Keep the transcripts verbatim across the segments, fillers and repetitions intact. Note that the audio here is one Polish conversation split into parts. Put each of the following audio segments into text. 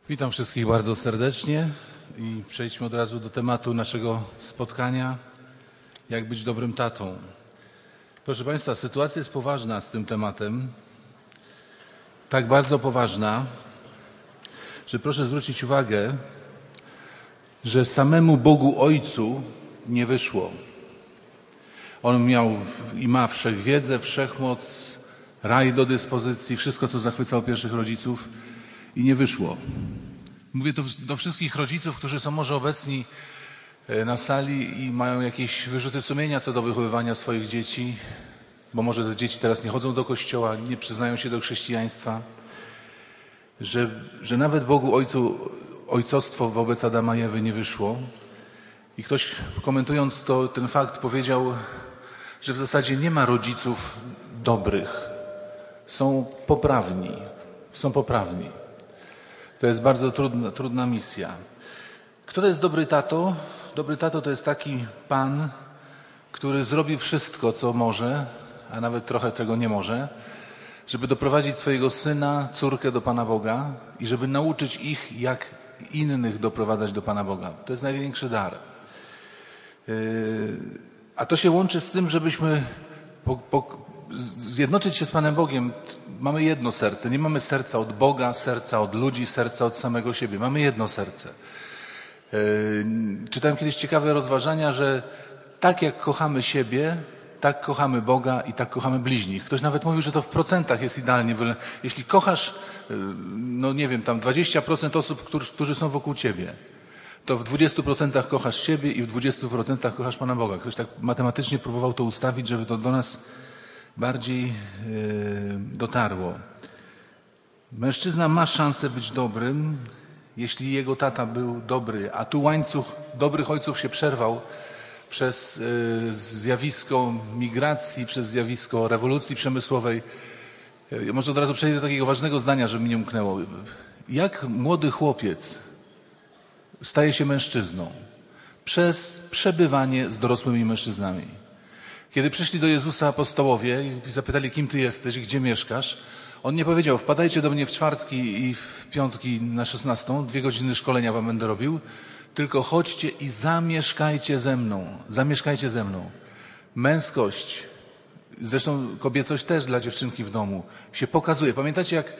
Witam wszystkich bardzo serdecznie i przejdźmy od razu do tematu naszego spotkania. Jak być dobrym tatą? Proszę Państwa, sytuacja jest poważna z tym tematem. Tak bardzo poważna, że proszę zwrócić uwagę, że samemu Bogu Ojcu nie wyszło. On miał i ma wszechwiedzę, wszechmoc, raj do dyspozycji, wszystko, co zachwycało pierwszych rodziców i nie wyszło. Mówię to do wszystkich rodziców, którzy są może obecni na sali i mają jakieś wyrzuty sumienia co do wychowywania swoich dzieci, bo może te dzieci teraz nie chodzą do kościoła, nie przyznają się do chrześcijaństwa, że, że nawet Bogu Ojcu ojcostwo wobec Adama i Ewy nie wyszło. I ktoś, komentując to, ten fakt, powiedział, że w zasadzie nie ma rodziców dobrych. Są poprawni. Są poprawni. To jest bardzo trudna, trudna misja. Kto to jest dobry tato? Dobry tato to jest taki pan, który zrobi wszystko, co może, a nawet trochę czego nie może, żeby doprowadzić swojego syna, córkę do Pana Boga i żeby nauczyć ich, jak innych doprowadzać do Pana Boga. To jest największy dar. A to się łączy z tym, żebyśmy po, po, zjednoczyć się z Panem Bogiem. Mamy jedno serce. Nie mamy serca od Boga, serca od ludzi, serca od samego siebie. Mamy jedno serce. Czytałem kiedyś ciekawe rozważania, że tak jak kochamy siebie, tak kochamy Boga i tak kochamy bliźnich. Ktoś nawet mówił, że to w procentach jest idealnie. Jeśli kochasz, no nie wiem, tam dwadzieścia procent osób, którzy, którzy są wokół ciebie, to w dwudziestu procentach kochasz siebie i w dwudziestu procentach kochasz Pana Boga. Ktoś tak matematycznie próbował to ustawić, żeby to do nas bardziej yy, dotarło. Mężczyzna ma szansę być dobrym, jeśli jego tata był dobry, a tu łańcuch dobrych ojców się przerwał przez yy, zjawisko migracji, przez zjawisko rewolucji przemysłowej. Yy, może od razu przejdę do takiego ważnego zdania, żeby mi nie umknęło. Jak młody chłopiec staje się mężczyzną? Przez przebywanie z dorosłymi mężczyznami. Kiedy przyszli do Jezusa apostołowie i zapytali, kim ty jesteś i gdzie mieszkasz, on nie powiedział, wpadajcie do mnie w czwartki i w piątki na szesnastą, dwie godziny szkolenia wam będę robił, tylko chodźcie i zamieszkajcie ze mną. Zamieszkajcie ze mną. Męskość, zresztą kobiecość też dla dziewczynki w domu, się pokazuje. Pamiętacie, jak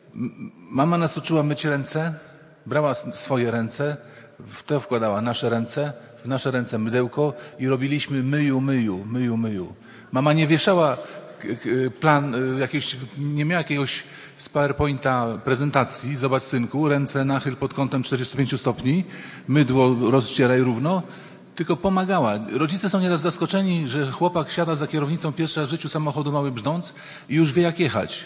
mama nas uczyła myć ręce? Brała swoje ręce, w to wkładała nasze ręce, w nasze ręce mydełko i robiliśmy myju, myju, myju, myju. Mama nie wieszała plan, jakiegoś, nie miała jakiegoś z PowerPointa prezentacji, zobacz synku, ręce nachyl pod kątem czterdziestu pięciu stopni, mydło rozcieraj równo, tylko pomagała. Rodzice są nieraz zaskoczeni, że chłopak siada za kierownicą pierwszy raz w życiu samochodu mały brzdąc i już wie jak jechać.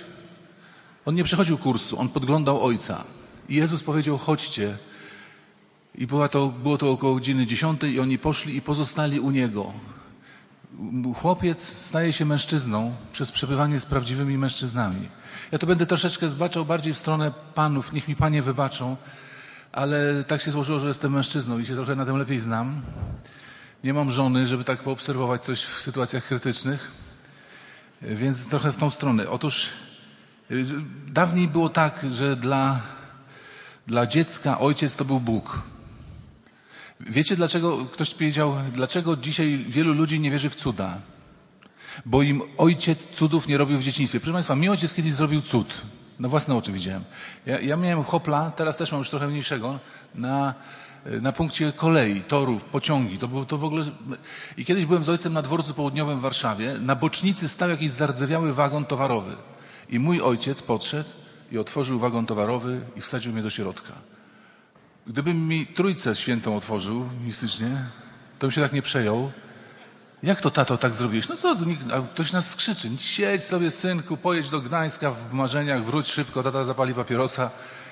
On nie przechodził kursu, on podglądał ojca. I Jezus powiedział, chodźcie. I była to, było to około godziny dziesiątej i oni poszli i pozostali u Niego. Chłopiec staje się mężczyzną przez przebywanie z prawdziwymi mężczyznami. Ja to będę troszeczkę zbaczał bardziej w stronę panów, niech mi panie wybaczą, ale tak się złożyło, że jestem mężczyzną i się trochę na tym lepiej znam. Nie mam żony, żeby tak poobserwować coś w sytuacjach krytycznych, więc trochę w tą stronę. Otóż dawniej było tak, że dla, dla dziecka ojciec to był Bóg. Wiecie, dlaczego ktoś powiedział, dlaczego dzisiaj wielu ludzi nie wierzy w cuda? Bo im ojciec cudów nie robił w dzieciństwie. Proszę Państwa, mi ojciec kiedyś zrobił cud. Na własne oczy widziałem. Ja, ja miałem hopla, teraz też mam już trochę mniejszego, na, na punkcie kolei, torów, pociągi. To było to w ogóle... I kiedyś byłem z ojcem na dworcu południowym w Warszawie. Na bocznicy stał jakiś zardzewiały wagon towarowy. I mój ojciec podszedł i otworzył wagon towarowy i wsadził mnie do środka. Gdybym mi Trójcę Świętą otworzył mistycznie, to bym się tak nie przejął. Jak to, tato, tak zrobiłeś? No co, a ktoś nas skrzyczy. Siedź sobie, synku, pojedź do Gdańska w marzeniach, wróć szybko, tata zapali papierosa.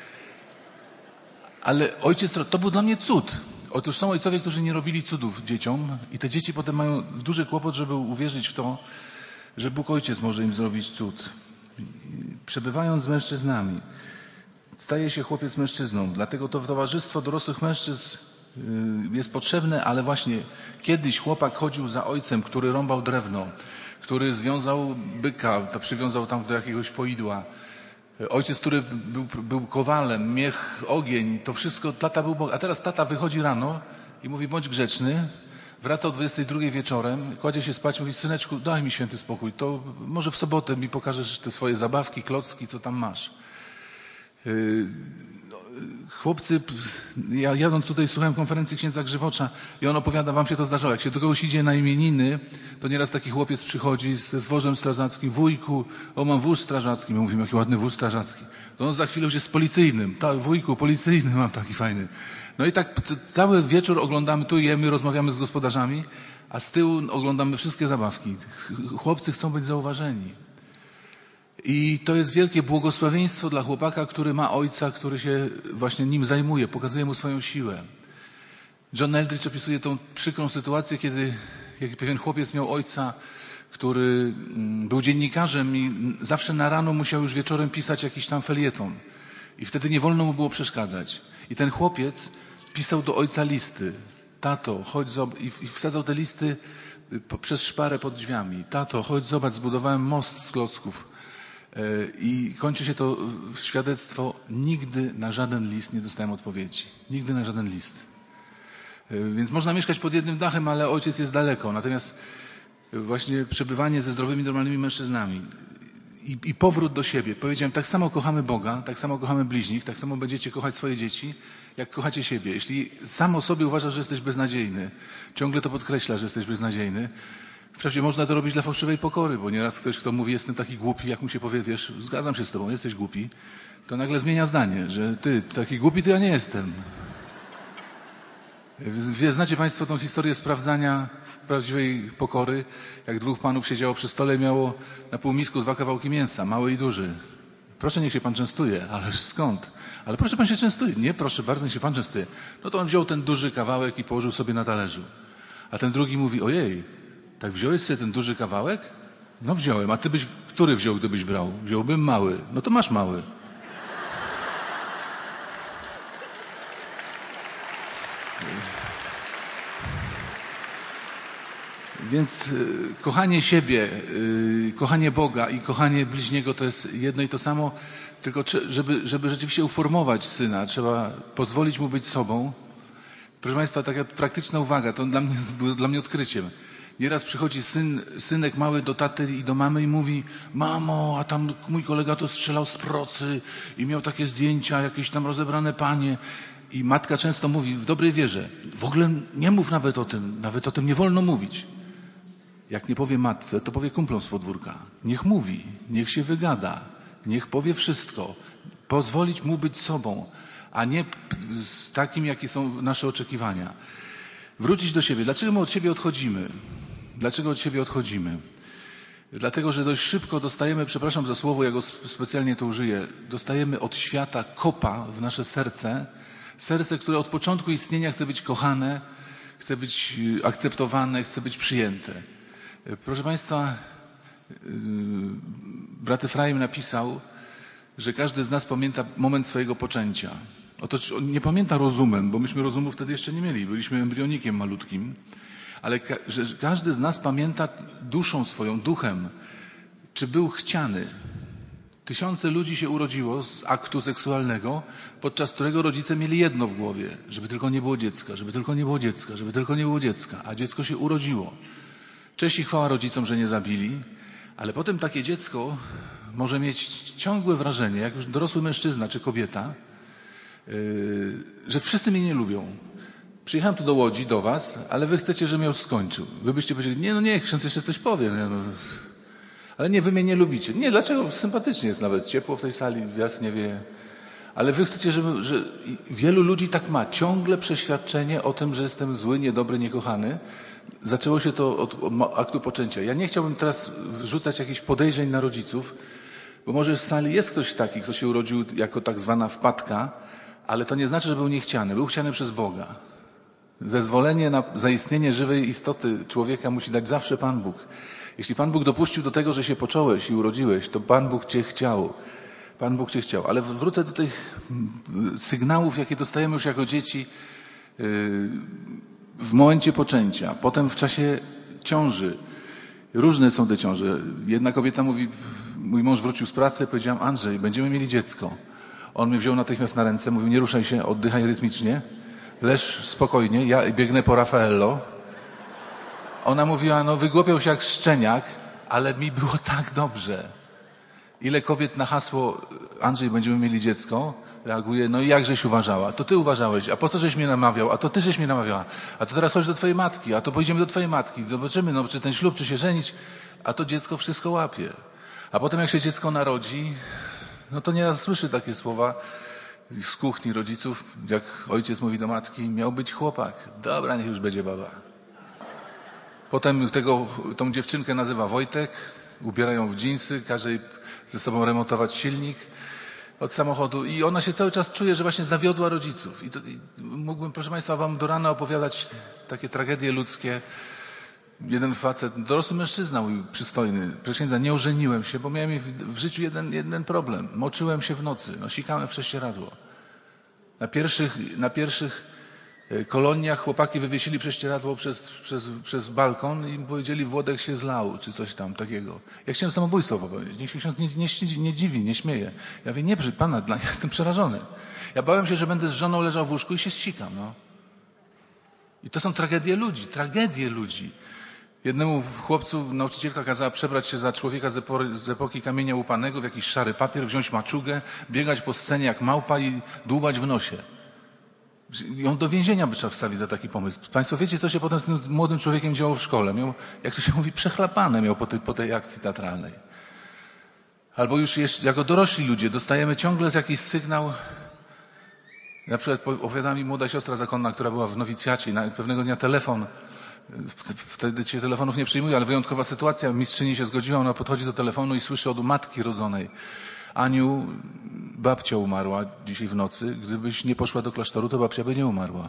Ale ojciec, to był dla mnie cud. Otóż są ojcowie, którzy nie robili cudów dzieciom i te dzieci potem mają duży kłopot, żeby uwierzyć w to, że Bóg Ojciec może im zrobić cud. Przebywając z mężczyznami, staje się chłopiec mężczyzną. Dlatego to towarzystwo dorosłych mężczyzn jest potrzebne, ale właśnie kiedyś chłopak chodził za ojcem, który rąbał drewno, który związał byka, to przywiązał tam do jakiegoś poidła, Ojciec, który był, był kowalem, miech, ogień, to wszystko, tata był Bogiem. A teraz tata wychodzi rano i mówi, bądź grzeczny. Wraca o dwudziestej drugiej wieczorem, kładzie się spać, mówi, syneczku, daj mi święty spokój, to może w sobotę mi pokażesz te swoje zabawki, klocki, co tam masz. Yy, chłopcy, ja jadąc tutaj słuchałem konferencji księdza Grzywocza i on opowiada, wam się to zdarzało, jak się do kogoś idzie na imieniny, to nieraz taki chłopiec przychodzi ze wożem strażackim, wujku, o mam wóz strażacki, my mówimy, jaki ładny wóz strażacki. To on za chwilę już jest policyjnym, tak, wujku, policyjny mam taki fajny. No i tak cały wieczór oglądamy, tu jemy, rozmawiamy z gospodarzami, a z tyłu oglądamy wszystkie zabawki. Chłopcy chcą być zauważeni. I to jest wielkie błogosławieństwo dla chłopaka, który ma ojca, który się właśnie nim zajmuje, pokazuje mu swoją siłę. John Eldridge opisuje tą przykrą sytuację, kiedy jak pewien chłopiec miał ojca, który był dziennikarzem i zawsze na rano musiał już wieczorem pisać jakiś tam felieton. I wtedy nie wolno mu było przeszkadzać. I ten chłopiec pisał do ojca listy. Tato, chodź zobacz. I wsadzał te listy przez szparę pod drzwiami. Tato, chodź zobacz, zbudowałem most z klocków. I kończy się to w świadectwo. Nigdy na żaden list nie dostałem odpowiedzi. Nigdy na żaden list. Więc można mieszkać pod jednym dachem, ale ojciec jest daleko. Natomiast właśnie przebywanie ze zdrowymi, normalnymi mężczyznami i, i powrót do siebie. Powiedziałem, tak samo kochamy Boga, tak samo kochamy bliźnich, tak samo będziecie kochać swoje dzieci, jak kochacie siebie. Jeśli sam o sobie uważasz, że jesteś beznadziejny, ciągle to podkreśla, że jesteś beznadziejny, wprawdzie można to robić dla fałszywej pokory, bo nieraz ktoś, kto mówi, jestem taki głupi, jak mu się powie, wiesz, zgadzam się z tobą, jesteś głupi, to nagle zmienia zdanie, że ty, taki głupi to ja nie jestem. Znacie Państwo tą historię sprawdzania w prawdziwej pokory, jak dwóch panów siedziało przy stole i miało na półmisku dwa kawałki mięsa, mały i duży. Proszę, niech się Pan częstuje, ale skąd? Ale proszę Pan się częstuje. Nie, proszę bardzo, niech się Pan częstuje. No to on wziął ten duży kawałek i położył sobie na talerzu. A ten drugi mówi, ojej, tak wziąłeś sobie ten duży kawałek? No wziąłem, a ty byś, który wziął, gdybyś brał? Wziąłbym mały. No to masz mały. Więc y, kochanie siebie, y, kochanie Boga i kochanie bliźniego to jest jedno i to samo, tylko żeby, żeby rzeczywiście uformować syna, trzeba pozwolić mu być sobą. Proszę Państwa, taka praktyczna uwaga, to dla mnie było dla mnie odkryciem. Nieraz przychodzi syn, synek mały do taty i do mamy i mówi, mamo, a tam mój kolega to strzelał z procy i miał takie zdjęcia, jakieś tam rozebrane panie. I matka często mówi w dobrej wierze, w ogóle nie mów nawet o tym, nawet o tym nie wolno mówić. Jak nie powie matce, to powie kumplom z podwórka. Niech mówi, niech się wygada, niech powie wszystko. Pozwolić mu być sobą, a nie z takim, jakie są nasze oczekiwania. Wrócić do siebie. Dlaczego my od siebie odchodzimy? Dlaczego od siebie odchodzimy? Dlatego, że dość szybko dostajemy, przepraszam za słowo, ja go specjalnie to użyję, dostajemy od świata kopa w nasze serce. Serce, które od początku istnienia chce być kochane, chce być akceptowane, chce być przyjęte. Proszę Państwa, brat Efraim napisał, że każdy z nas pamięta moment swojego poczęcia. Otóż on nie pamięta rozumem, bo myśmy rozumu wtedy jeszcze nie mieli, byliśmy embrionikiem malutkim, ale ka- że każdy z nas pamięta duszą swoją, duchem, czy był chciany. Tysiące ludzi się urodziło z aktu seksualnego, podczas którego rodzice mieli jedno w głowie, żeby tylko nie było dziecka, żeby tylko nie było dziecka, żeby tylko nie było dziecka, a dziecko się urodziło. Cześć i chwała rodzicom, że nie zabili, ale potem takie dziecko może mieć ciągłe wrażenie, jak już dorosły mężczyzna czy kobieta, yy, że wszyscy mnie nie lubią. Przyjechałem tu do Łodzi, do was, ale wy chcecie, żebym ja skończył. Wy byście powiedzieli, nie no nie, ksiądz jeszcze coś powie. Nie, no. Ale nie, wy mnie nie lubicie. Nie, dlaczego? Sympatycznie jest nawet, ciepło w tej sali, wiatr nie wieje. Ale wy chcecie, żeby, że wielu ludzi tak ma. Ciągle przeświadczenie o tym, że jestem zły, niedobry, niekochany. Zaczęło się to od, od aktu poczęcia. Ja nie chciałbym teraz wrzucać jakichś podejrzeń na rodziców, bo może w sali jest ktoś taki, kto się urodził jako tak zwana wpadka, ale to nie znaczy, że był niechciany. Był chciany przez Boga. Zezwolenie na zaistnienie żywej istoty człowieka musi dać zawsze Pan Bóg. Jeśli Pan Bóg dopuścił do tego, że się począłeś i urodziłeś, to Pan Bóg Cię chciał. Pan Bóg Cię chciał. Ale wrócę do tych sygnałów, jakie dostajemy już jako dzieci w momencie poczęcia, potem w czasie ciąży. Różne są te ciąże. Jedna kobieta mówi, mój mąż wrócił z pracy, powiedziałem: Andrzej, będziemy mieli dziecko. On mnie wziął natychmiast na ręce, mówił: nie ruszaj się, oddychaj rytmicznie, leż spokojnie, ja biegnę po Raffaello. Ona mówiła: no wygłupiał się jak szczeniak, ale mi było tak dobrze. Ile kobiet na hasło Andrzej, będziemy mieli dziecko, reaguje: no i jak żeś uważała? To ty uważałeś, a po co żeś mnie namawiał? A to ty żeś mnie namawiała. A to teraz chodź do twojej matki, a to pojedziemy do twojej matki. Zobaczymy, no czy ten ślub, czy się żenić. A to dziecko wszystko łapie. A potem jak się dziecko narodzi, no to nieraz słyszy takie słowa z kuchni rodziców, jak ojciec mówi do matki: miał być chłopak. Dobra, niech już będzie baba. Potem tego, tą dziewczynkę nazywa Wojtek, ubierają w dżinsy, każe jej ze sobą remontować silnik od samochodu i ona się cały czas czuje, że właśnie zawiodła rodziców. I, to, i mógłbym, proszę Państwa, wam do rana opowiadać takie tragedie ludzkie. Jeden facet, dorosły mężczyzna, mój przystojny, proszę księdza, nie ożeniłem się, bo miałem w, w życiu jeden, jeden problem. Moczyłem się w nocy, no, sikałem w prześcieradło. Na pierwszych, na pierwszych koloniach chłopaki wywiesili prześcieradło przez, przez, przez balkon i powiedzieli: Włodek się zlał, czy coś tam takiego. Ja chciałem samobójstwo popełnić. Niech się ksiądz nie, nie, nie dziwi, nie śmieje. Ja mówię: nie brzyd pana, dla, ja jestem przerażony. Ja bałem się, że będę z żoną leżał w łóżku i się zsikam. No. I to są tragedie ludzi, tragedie ludzi. Jednemu chłopcu nauczycielka kazała przebrać się za człowieka z, epory, z epoki kamienia łupanego w jakiś szary papier, wziąć maczugę, biegać po scenie jak małpa i dłubać w nosie. Ją do więzienia by trzeba wstawić za taki pomysł. Państwo wiecie, co się potem z tym młodym człowiekiem działo w szkole? Miał, jak to się mówi, przechlapane miał po tej, po tej akcji teatralnej. Albo już jeszcze, jako dorośli ludzie dostajemy ciągle jakiś sygnał. Na przykład opowiada mi młoda siostra zakonna, która była w nowicjacie i na pewnego dnia telefon, wtedy się telefonów nie przyjmuje, ale wyjątkowa sytuacja, mistrzyni się zgodziła, ona podchodzi do telefonu i słyszy od matki rodzonej: Aniu, babcia umarła dzisiaj w nocy. Gdybyś nie poszła do klasztoru, to babcia by nie umarła.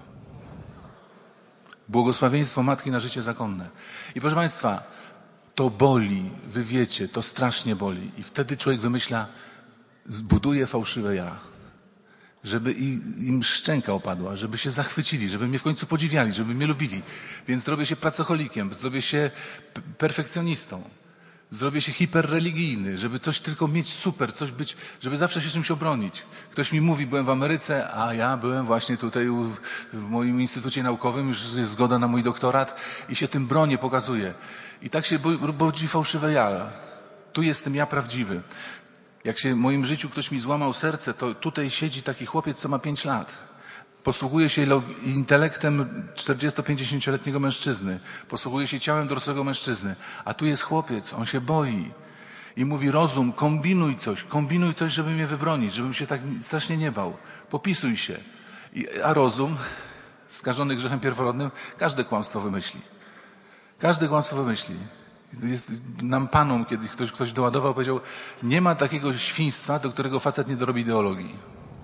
Błogosławieństwo matki na życie zakonne. I proszę Państwa, to boli, wy wiecie, to strasznie boli. I wtedy człowiek wymyśla, zbuduje fałszywe ja. Żeby im szczęka opadła, żeby się zachwycili, żeby mnie w końcu podziwiali, żeby mnie lubili. Więc zrobię się pracocholikiem, zrobię się perfekcjonistą. Zrobię się hiperreligijny, żeby coś tylko mieć super, coś być, żeby zawsze się czymś obronić. Ktoś mi mówi: byłem w Ameryce, a ja byłem właśnie tutaj w moim instytucie naukowym, już jest zgoda na mój doktorat i się tym bronię, pokazuję. I tak się budzi fałszywe ja. Tu jestem ja prawdziwy. Jak się w moim życiu ktoś mi złamał serce, to tutaj siedzi taki chłopiec, co ma pięć lat. Posługuje się intelektem czterdziesto-pięćdziesięcioletniego mężczyzny. Posługuje się ciałem dorosłego mężczyzny. A tu jest chłopiec, on się boi. I mówi: rozum, kombinuj coś, kombinuj coś, żeby mnie wybronić, żebym się tak strasznie nie bał. Popisuj się. I, a rozum, skażony grzechem pierworodnym, każde kłamstwo wymyśli. Każde kłamstwo wymyśli. Jest nam panom, kiedy ktoś, ktoś doładował, powiedział: nie ma takiego świństwa, do którego facet nie dorobi ideologii.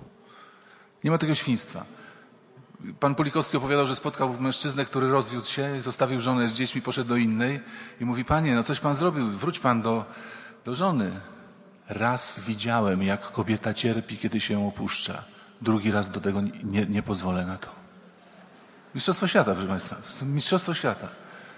Nie ma takiego świństwa. Pan Pulikowski opowiadał, że spotkał mężczyznę, który rozwiódł się, zostawił żonę z dziećmi, poszedł do innej i mówi: panie, no coś pan zrobił, wróć pan do, do żony. Raz widziałem, jak kobieta cierpi, kiedy się ją opuszcza. Drugi raz do tego nie, nie pozwolę na to. Mistrzostwo świata, proszę Państwa. Mistrzostwo świata.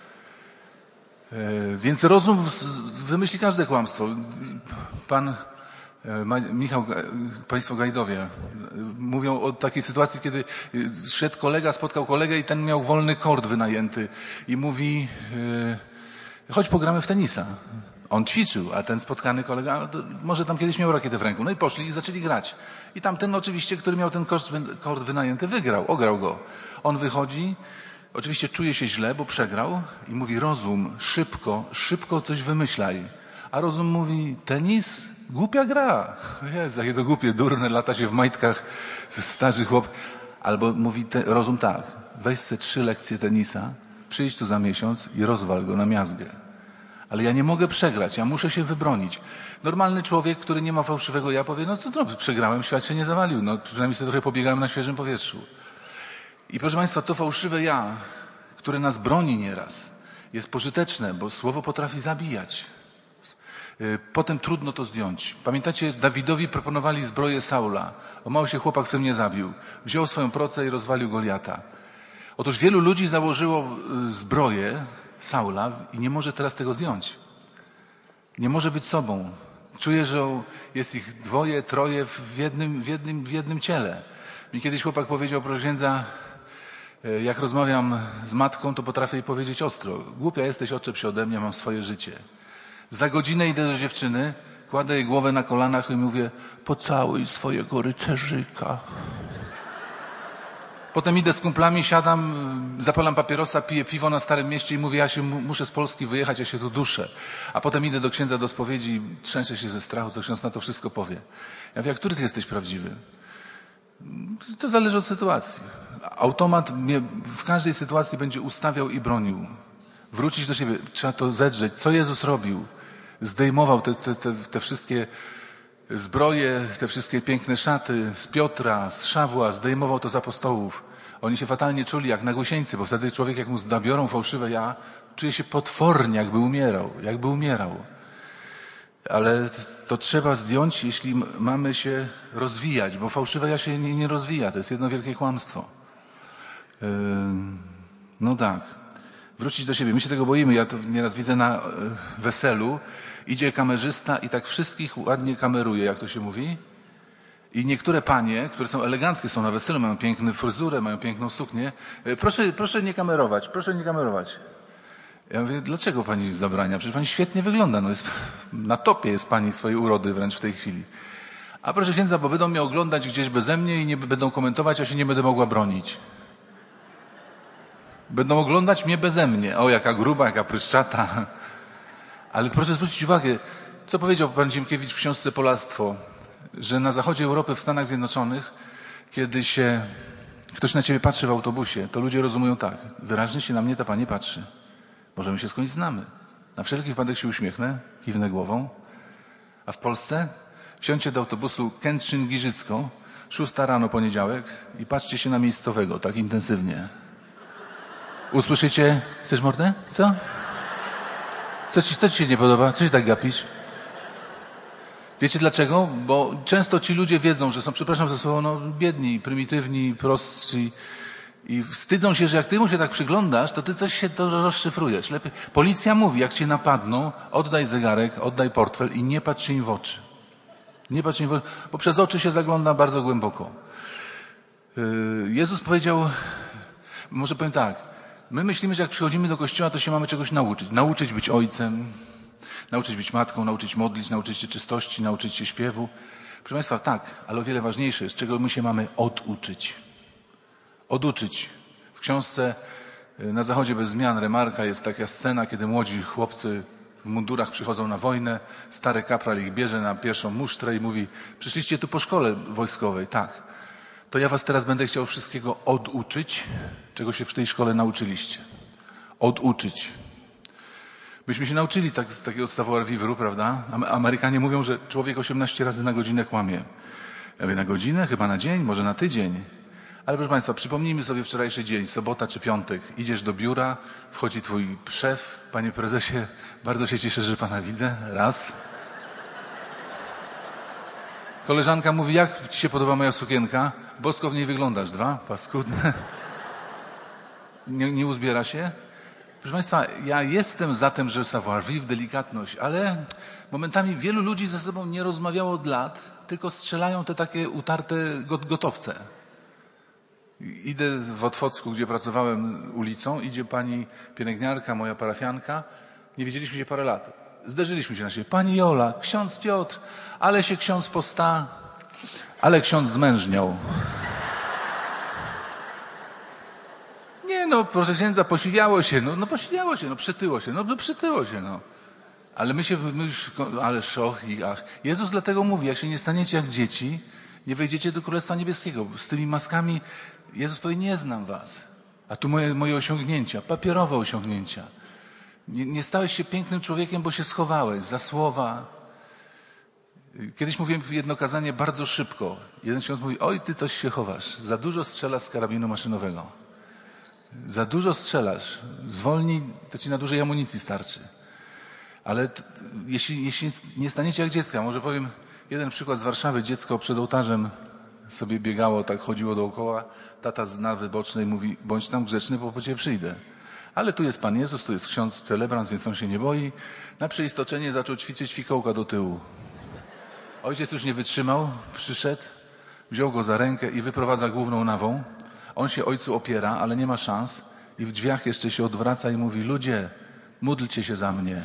E, więc rozum wymyśli każde kłamstwo. Pan Michał, Państwo Gajdowie mówią o takiej sytuacji, kiedy szedł kolega, spotkał kolegę i ten miał wolny kort wynajęty i mówi: chodź pogramy w tenisa. On ćwiczył, a ten spotkany kolega może tam kiedyś miał rakietę w ręku. No i poszli i zaczęli grać. I tamten oczywiście, który miał ten kort wynajęty, wygrał, ograł go. On wychodzi, oczywiście czuje się źle, bo przegrał i mówi: rozum, szybko, szybko coś wymyślaj. A rozum mówi: tenis? Głupia gra. Jezu, jakie to głupie, durne, lata się w majtkach, starzy chłop. Albo mówi te, rozum tak: weź se trzy lekcje tenisa, przyjdź tu za miesiąc i rozwal go na miazgę. Ale ja nie mogę przegrać, ja muszę się wybronić. Normalny człowiek, który nie ma fałszywego ja, powie: no co to, przegrałem, świat się nie zawalił, no przynajmniej sobie trochę pobiegałem na świeżym powietrzu. I proszę Państwa, to fałszywe ja, które nas broni nieraz, jest pożyteczne, bo słowo potrafi zabijać. Potem trudno to zdjąć. Pamiętacie, Dawidowi proponowali zbroję Saula. O mało się chłopak w tym nie zabił. Wziął swoją procę i rozwalił Goliata. Otóż wielu ludzi założyło zbroję Saula i nie może teraz tego zdjąć. Nie może być sobą. Czuję, że jest ich dwoje, troje w jednym, w jednym, w jednym ciele. Mi kiedyś chłopak powiedział, proszę księdza, jak rozmawiam z matką, to potrafię jej powiedzieć ostro. Głupia jesteś, odczep się ode mnie, mam swoje życie. Za godzinę idę do dziewczyny, kładę jej głowę na kolanach i mówię, pocałuj swojego rycerzyka. Potem idę z kumplami, siadam, zapalam papierosa, piję piwo na Starym Mieście i mówię, ja się muszę z Polski wyjechać, ja się tu duszę. A potem idę do księdza do spowiedzi, trzęsę się ze strachu, co ksiądz na to wszystko powie. Ja mówię, a który ty jesteś prawdziwy? To zależy od sytuacji. Automat mnie w każdej sytuacji będzie ustawiał i bronił. Wrócić do siebie, trzeba to zedrzeć. Co Jezus robił? Zdejmował te, te, te, te wszystkie zbroje, te wszystkie piękne szaty z Piotra, z Szawła, zdejmował to z apostołów. Oni się fatalnie czuli jak nagłosieńcy, bo wtedy człowiek jak mu nabiorą fałszywe ja, czuje się potwornie, jakby umierał, jakby umierał. Ale to trzeba zdjąć, jeśli mamy się rozwijać, bo fałszywe ja się nie, nie rozwija, to jest jedno wielkie kłamstwo. Yy, no tak. Wrócić do siebie. My się tego boimy. Ja to nieraz widzę na weselu. Idzie kamerzysta i tak wszystkich ładnie kameruje, jak to się mówi. I niektóre panie, które są eleganckie, są na weselu, mają piękną fryzurę, mają piękną suknię. Proszę, proszę nie kamerować, proszę nie kamerować. Ja mówię, dlaczego pani zabrania? Przecież pani świetnie wygląda. No jest, na topie jest pani swojej urody wręcz w tej chwili. A proszę księdza, bo będą mnie oglądać gdzieś beze mnie i nie będą komentować, a się nie będę mogła bronić. Będą oglądać mnie beze mnie. O, jaka gruba, jaka pryszczata. Ale proszę zwrócić uwagę, co powiedział pan Ziemkiewicz w książce Polactwo, że na zachodzie Europy, w Stanach Zjednoczonych, kiedy się ktoś na ciebie patrzy w autobusie, to ludzie rozumują tak, wyraźnie się na mnie ta pani patrzy. Możemy się skądś znamy. Na wszelki wypadek się uśmiechnę, kiwnę głową. A w Polsce wsiądźcie do autobusu Kętrzyn-Giżycką, szósta rano poniedziałek i patrzcie się na miejscowego, tak intensywnie. Usłyszycie, chcesz mordę? Co? Co ci, co ci się nie podoba? Co się tak gapisz? Wiecie dlaczego? Bo często ci ludzie wiedzą, że są, przepraszam za słowo, no, biedni, prymitywni, prostsi i wstydzą się, że jak ty mu się tak przyglądasz, to ty coś się to rozszyfrujesz. Lepiej. Policja mówi, jak cię napadną, oddaj zegarek, oddaj portfel i nie patrz im w oczy. Nie patrz im w oczy, bo przez oczy się zagląda bardzo głęboko. Jezus powiedział, może powiem tak, my myślimy, że jak przychodzimy do kościoła, to się mamy czegoś nauczyć. Nauczyć być ojcem, nauczyć być matką, nauczyć modlić, nauczyć się czystości, nauczyć się śpiewu. Proszę Państwa, tak, ale o wiele ważniejsze jest, czego my się mamy oduczyć. Oduczyć. W książce Na zachodzie bez zmian Remarka jest taka scena, kiedy młodzi chłopcy w mundurach przychodzą na wojnę, stary kapral ich bierze na pierwszą musztrę i mówi, przyszliście tu po szkole wojskowej, tak. To ja was teraz będę chciał wszystkiego oduczyć, czego się w tej szkole nauczyliście. Oduczyć. Myśmy się nauczyli tak, z takiego savoir vivre, prawda? Amerykanie mówią, że człowiek osiemnaście razy na godzinę kłamie. Ja mówię, na godzinę? Chyba na dzień? Może na tydzień? Ale proszę Państwa, przypomnijmy sobie wczorajszy dzień, sobota czy piątek. Idziesz do biura, wchodzi twój szef. Panie prezesie, bardzo się cieszę, że pana widzę. Raz. Koleżanka mówi, jak ci się podoba moja sukienka? Bosko w niej wyglądasz. Dwa. Paskudne. Nie, nie uzbiera się? Proszę Państwa, ja jestem za tym, że savoir vivre, delikatność, ale momentami wielu ludzi ze sobą nie rozmawiało od lat, tylko strzelają te takie utarte gotowce. Idę w Otwocku, gdzie pracowałem ulicą, idzie pani pielęgniarka, moja parafianka. Nie widzieliśmy się parę lat. Zderzyliśmy się na siebie. Pani Jola, ksiądz Piotr, ale się ksiądz posta, ale ksiądz zmężniał. Nie no, proszę księdza, posiwiało się, no, no posiwiało się, no przytyło się, no, no przytyło się, no. Ale my się, my już, ale szoch i ach. Jezus dlatego mówi, jak się nie staniecie jak dzieci, nie wejdziecie do Królestwa Niebieskiego. Z tymi maskami Jezus powie, nie znam was. A tu moje, moje osiągnięcia, papierowe osiągnięcia. Nie, nie stałeś się pięknym człowiekiem, bo się schowałeś za słowa. Kiedyś mówiłem jedno kazanie bardzo szybko. Jeden ksiądz mówi, oj, ty coś się chowasz. Za dużo strzelasz z karabinu maszynowego. Za dużo strzelasz. Zwolnij, to ci na dużej amunicji starczy. Ale t, jeśli, jeśli nie staniecie jak dziecka, może powiem jeden przykład z Warszawy. Dziecko przed ołtarzem sobie biegało, tak chodziło dookoła. Tata z nawy bocznej mówi, bądź tam grzeczny, bo po ciebie przyjdę. Ale tu jest Pan Jezus, tu jest ksiądz celebrant, więc on się nie boi. Na przeistoczenie zaczął ćwiczyć fikołka do tyłu. Ojciec już nie wytrzymał, przyszedł, wziął go za rękę i wyprowadza główną nawą. On się ojcu opiera, ale nie ma szans i w drzwiach jeszcze się odwraca i mówi: ludzie, módlcie się za mnie.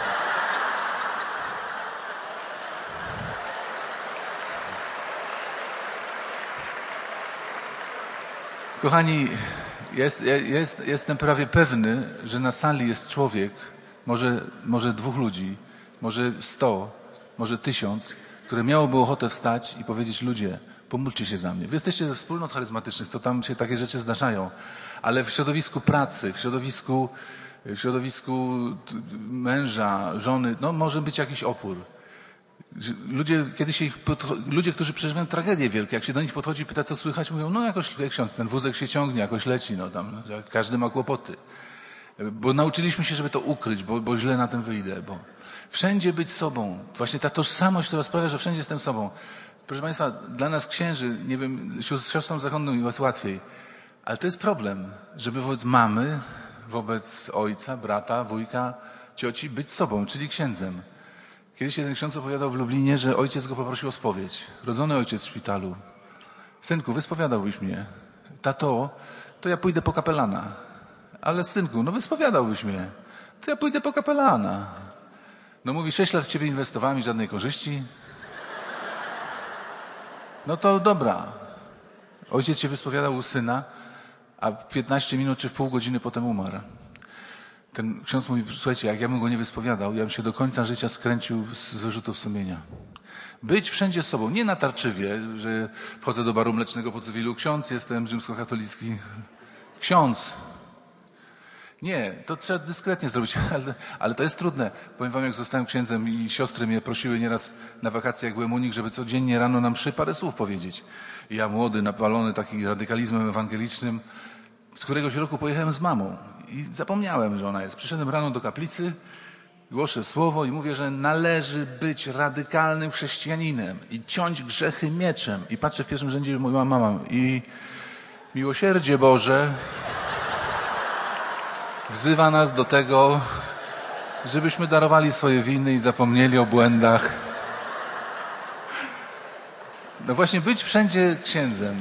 Kochani, jest, jest, jestem prawie pewny, że na sali jest człowiek, może, może dwóch ludzi, może sto, może tysiąc, które miałoby ochotę wstać i powiedzieć: ludzie, pomódlcie się za mnie. Wy jesteście ze wspólnot charyzmatycznych, to tam się takie rzeczy zdarzają, ale w środowisku pracy, w środowisku, w środowisku męża, żony, no może być jakiś opór. Ludzie, kiedy się ich podcho- ludzie, którzy przeżywają tragedie wielkie, jak się do nich podchodzi i pyta, co słychać, mówią: no jakoś, wie ksiądz, ten wózek się ciągnie, jakoś leci, no tam, każdy ma kłopoty. Bo nauczyliśmy się, żeby to ukryć, bo, bo źle na tym wyjdę, bo wszędzie być sobą. Właśnie ta tożsamość, która sprawia, że wszędzie jestem sobą. Proszę Państwa, dla nas księży, nie wiem, z siostrą zakonną jest łatwiej, ale to jest problem, żeby wobec mamy, wobec ojca, brata, wujka, cioci być sobą, czyli księdzem. Kiedyś jeden ksiądz opowiadał w Lublinie, że ojciec go poprosił o spowiedź. Rodzony ojciec w szpitalu. Synku, wyspowiadałbyś mnie. Tato, to ja pójdę po kapelana. Ale synku, no wyspowiadałbyś mnie. To ja pójdę po kapelana. No mówi: sześć lat w ciebie inwestowałem i żadnej korzyści. No to dobra. Ojciec się wyspowiadał u syna, a piętnaście minut czy w pół godziny potem umarł. Ten ksiądz mówi: słuchajcie, jak ja bym go nie wyspowiadał, ja bym się do końca życia skręcił z wyrzutów sumienia. Być wszędzie sobą, nie natarczywie, że wchodzę do baru mlecznego po cywilu: ksiądz, jestem rzymskokatolicki. Ksiądz. Nie, to trzeba dyskretnie zrobić, ale, ale to jest trudne. Powiem wam, jak zostałem księdzem i siostry mnie prosiły nieraz na wakacje, jak byłem u nich, żeby codziennie rano nam mszy parę słów powiedzieć. I ja młody, napalony takim radykalizmem ewangelicznym, któregoś roku pojechałem z mamą i zapomniałem, że ona jest. Przyszedłem rano do kaplicy, głoszę słowo i mówię, że należy być radykalnym chrześcijaninem i ciąć grzechy mieczem. I patrzę, w pierwszym rzędzie moja mama i miłosierdzie Boże wzywa nas do tego, żebyśmy darowali swoje winy i zapomnieli o błędach. No właśnie, być wszędzie księdzem.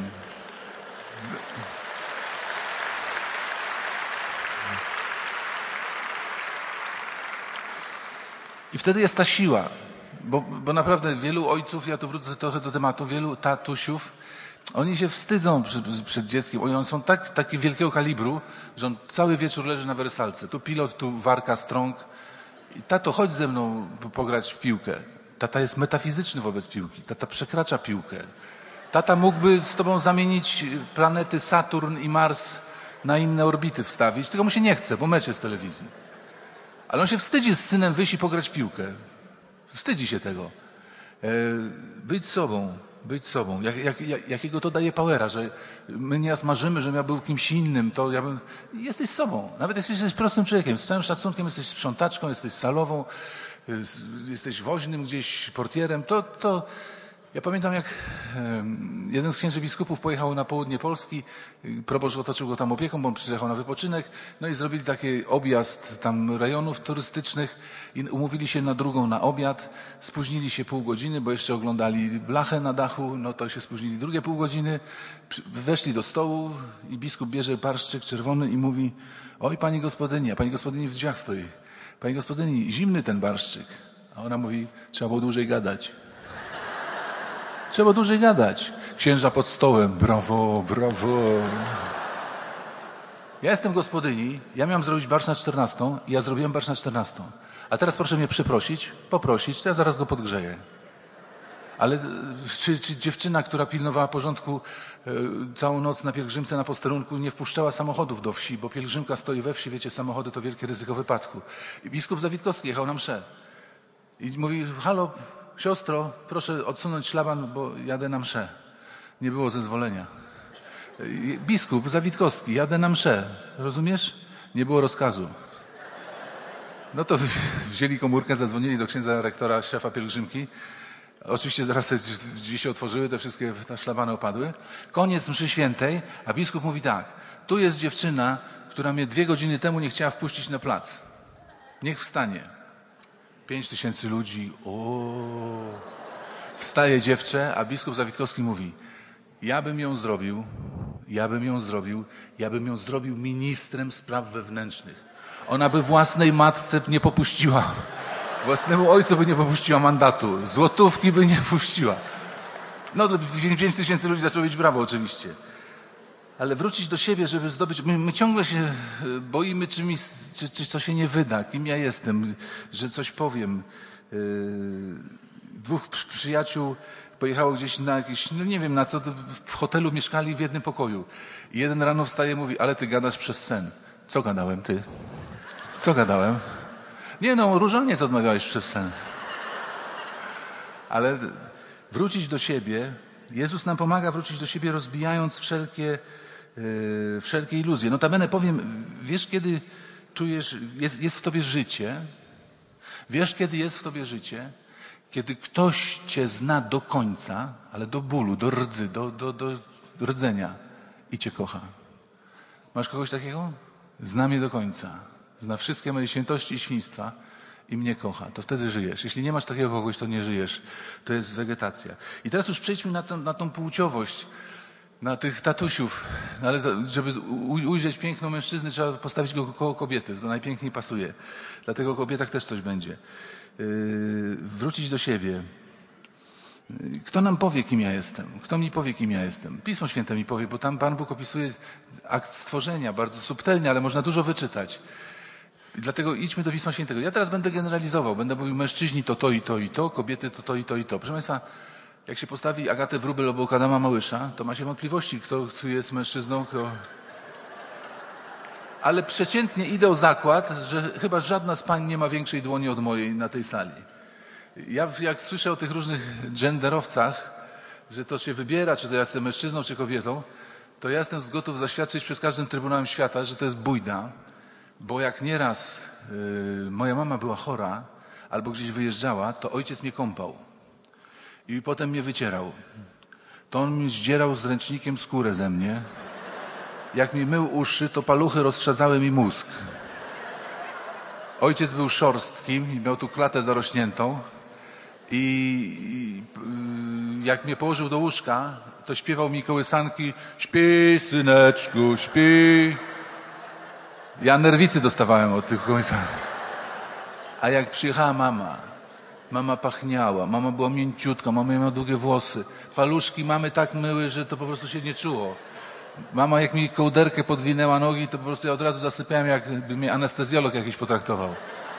I wtedy jest ta siła, bo, bo naprawdę wielu ojców, ja tu wrócę trochę do tematu, wielu tatusiów, oni się wstydzą przed, przed dzieckiem. Oni są tak, taki wielkiego kalibru, że on cały wieczór leży na wersalce. Tu pilot, tu warka, strąg. I tato, chodź ze mną pograć w piłkę. Tata jest metafizyczny wobec piłki. Tata przekracza piłkę. Tata mógłby z tobą zamienić planety Saturn i Mars na inne orbity wstawić, tylko mu się nie chce, bo mecz jest w telewizji. Ale on się wstydzi z synem wyjść i pograć w piłkę. Wstydzi się tego. E, być sobą. Być sobą. Jak, jak, jak, jakiego to daje powera, że my nieraz marzymy, żebym ja był kimś innym, to ja bym... Jesteś sobą. Nawet jesteś, jesteś prostym człowiekiem. Z całym szacunkiem jesteś sprzątaczką, jesteś salową, jesteś woźnym gdzieś, portierem. To, to... Ja pamiętam, jak jeden z księży biskupów pojechał na południe Polski, proboszcz otoczył go tam opieką, bo on przyjechał na wypoczynek, no i zrobili taki objazd tam rejonów turystycznych i umówili się na drugą na obiad, spóźnili się pół godziny, bo jeszcze oglądali blachę na dachu, no to się spóźnili drugie pół godziny, weszli do stołu i biskup bierze barszczyk czerwony i mówi: oj, pani gospodyni, a pani gospodyni w drzwiach stoi. Pani gospodyni, zimny ten barszczyk. A ona mówi: trzeba było dłużej gadać. Trzeba dłużej gadać. Księża pod stołem. Brawo, brawo. Ja jestem gospodyni. Ja miałem zrobić barszcz na czternastą i ja zrobiłem barszcz na czternastą. A teraz proszę mnie przeprosić, poprosić, to ja zaraz go podgrzeję. Ale czy, czy dziewczyna, która pilnowała porządku e, całą noc na pielgrzymce na posterunku, nie wpuszczała samochodów do wsi, bo pielgrzymka stoi we wsi, wiecie, samochody to wielkie ryzyko wypadku. I biskup Zawitkowski jechał na mszę. I mówi: halo, siostro, proszę odsunąć szlaban, bo jadę na mszę. Nie było zezwolenia. Biskup Zawitkowski, jadę na mszę. Rozumiesz? Nie było rozkazu. No to wzięli komórkę, zadzwonili do księdza rektora, szefa pielgrzymki. Oczywiście zaraz te drzwi się otworzyły, te wszystkie te szlabany opadły. Koniec mszy świętej, a biskup mówi tak: tu jest dziewczyna, która mnie dwie godziny temu nie chciała wpuścić na plac. Niech wstanie. Pięć tysięcy ludzi. O, Wstaje dziewczę, a biskup Zawitkowski mówi: ja bym ją zrobił, ja bym ją zrobił, ja bym ją zrobił ministrem spraw wewnętrznych. Ona by własnej matce nie popuściła, własnemu ojcu by nie popuściła mandatu, złotówki by nie puściła. No, pięć tysięcy ludzi zaczęło bić brawo oczywiście. Ale wrócić do siebie, żeby zdobyć... My, my ciągle się boimy, czy, mi, czy, czy co się nie wyda, kim ja jestem, że coś powiem. Yy, dwóch przyjaciół pojechało gdzieś na jakieś, no nie wiem na co, w hotelu mieszkali w jednym pokoju. I jeden rano wstaje i mówi: ale ty gadasz przez sen. Co gadałem, ty? Co gadałem? Nie no, różaniec odmawiałeś przez sen. Ale wrócić do siebie, Jezus nam pomaga wrócić do siebie, rozbijając wszelkie, yy, wszelkie iluzje. Notabene powiem, wiesz kiedy czujesz, jest, jest w tobie życie? Wiesz kiedy jest w tobie życie? Kiedy ktoś cię zna do końca, ale do bólu, do rdzy, do, do, do rdzenia i cię kocha. Masz kogoś takiego? Zna mnie do końca. Zna wszystkie moje świętości i świństwa i mnie kocha. To wtedy żyjesz. Jeśli nie masz takiego kogoś, to nie żyjesz. To jest wegetacja. I teraz już przejdźmy na tą, na tą płciowość, na tych tatusiów. No ale to, żeby ujrzeć piękno mężczyzny, trzeba postawić go koło kobiety. To najpiękniej pasuje. Dlatego o kobietach też coś będzie. Yy, wrócić do siebie. Kto nam powie, kim ja jestem? Kto mi powie, kim ja jestem? Pismo Święte mi powie, bo tam Pan Bóg opisuje akt stworzenia bardzo subtelnie, ale można dużo wyczytać. I dlatego idźmy do Pisma Świętego. Ja teraz będę generalizował. Będę mówił: mężczyźni to to i to i to, kobiety to to i to i to. Proszę Państwa, jak się postawi Agatę Wróbel obok Adama Małysza, to ma się wątpliwości, kto, kto jest mężczyzną, kto... Ale przeciętnie idę o zakład, że chyba żadna z pań nie ma większej dłoni od mojej na tej sali. Ja jak słyszę o tych różnych genderowcach, że to się wybiera, czy to ja jestem mężczyzną, czy kobietą, to ja jestem gotów zaświadczyć przed każdym Trybunałem Świata, że to jest bójda, bo jak nieraz yy, moja mama była chora albo gdzieś wyjeżdżała, to ojciec mnie kąpał i potem mnie wycierał. To on mi zdzierał z ręcznikiem skórę ze mnie. Jak mi mył uszy, to paluchy rozszadzały mi mózg. Ojciec był szorstkim i miał tu klatę zarośniętą. I, i jak mnie położył do łóżka, to śpiewał mi kołysanki: śpi, syneczku, śpi. Ja nerwicy dostawałem od tych kołysanek. A jak przyjechała mama, mama pachniała, mama była mięciutka, mama miała długie włosy. Paluszki mamy tak myły, że to po prostu się nie czuło. Mama jak mi kołderkę podwinęła nogi, to po prostu ja od razu zasypiałem, jakby mnie anestezjolog jakiś potraktował.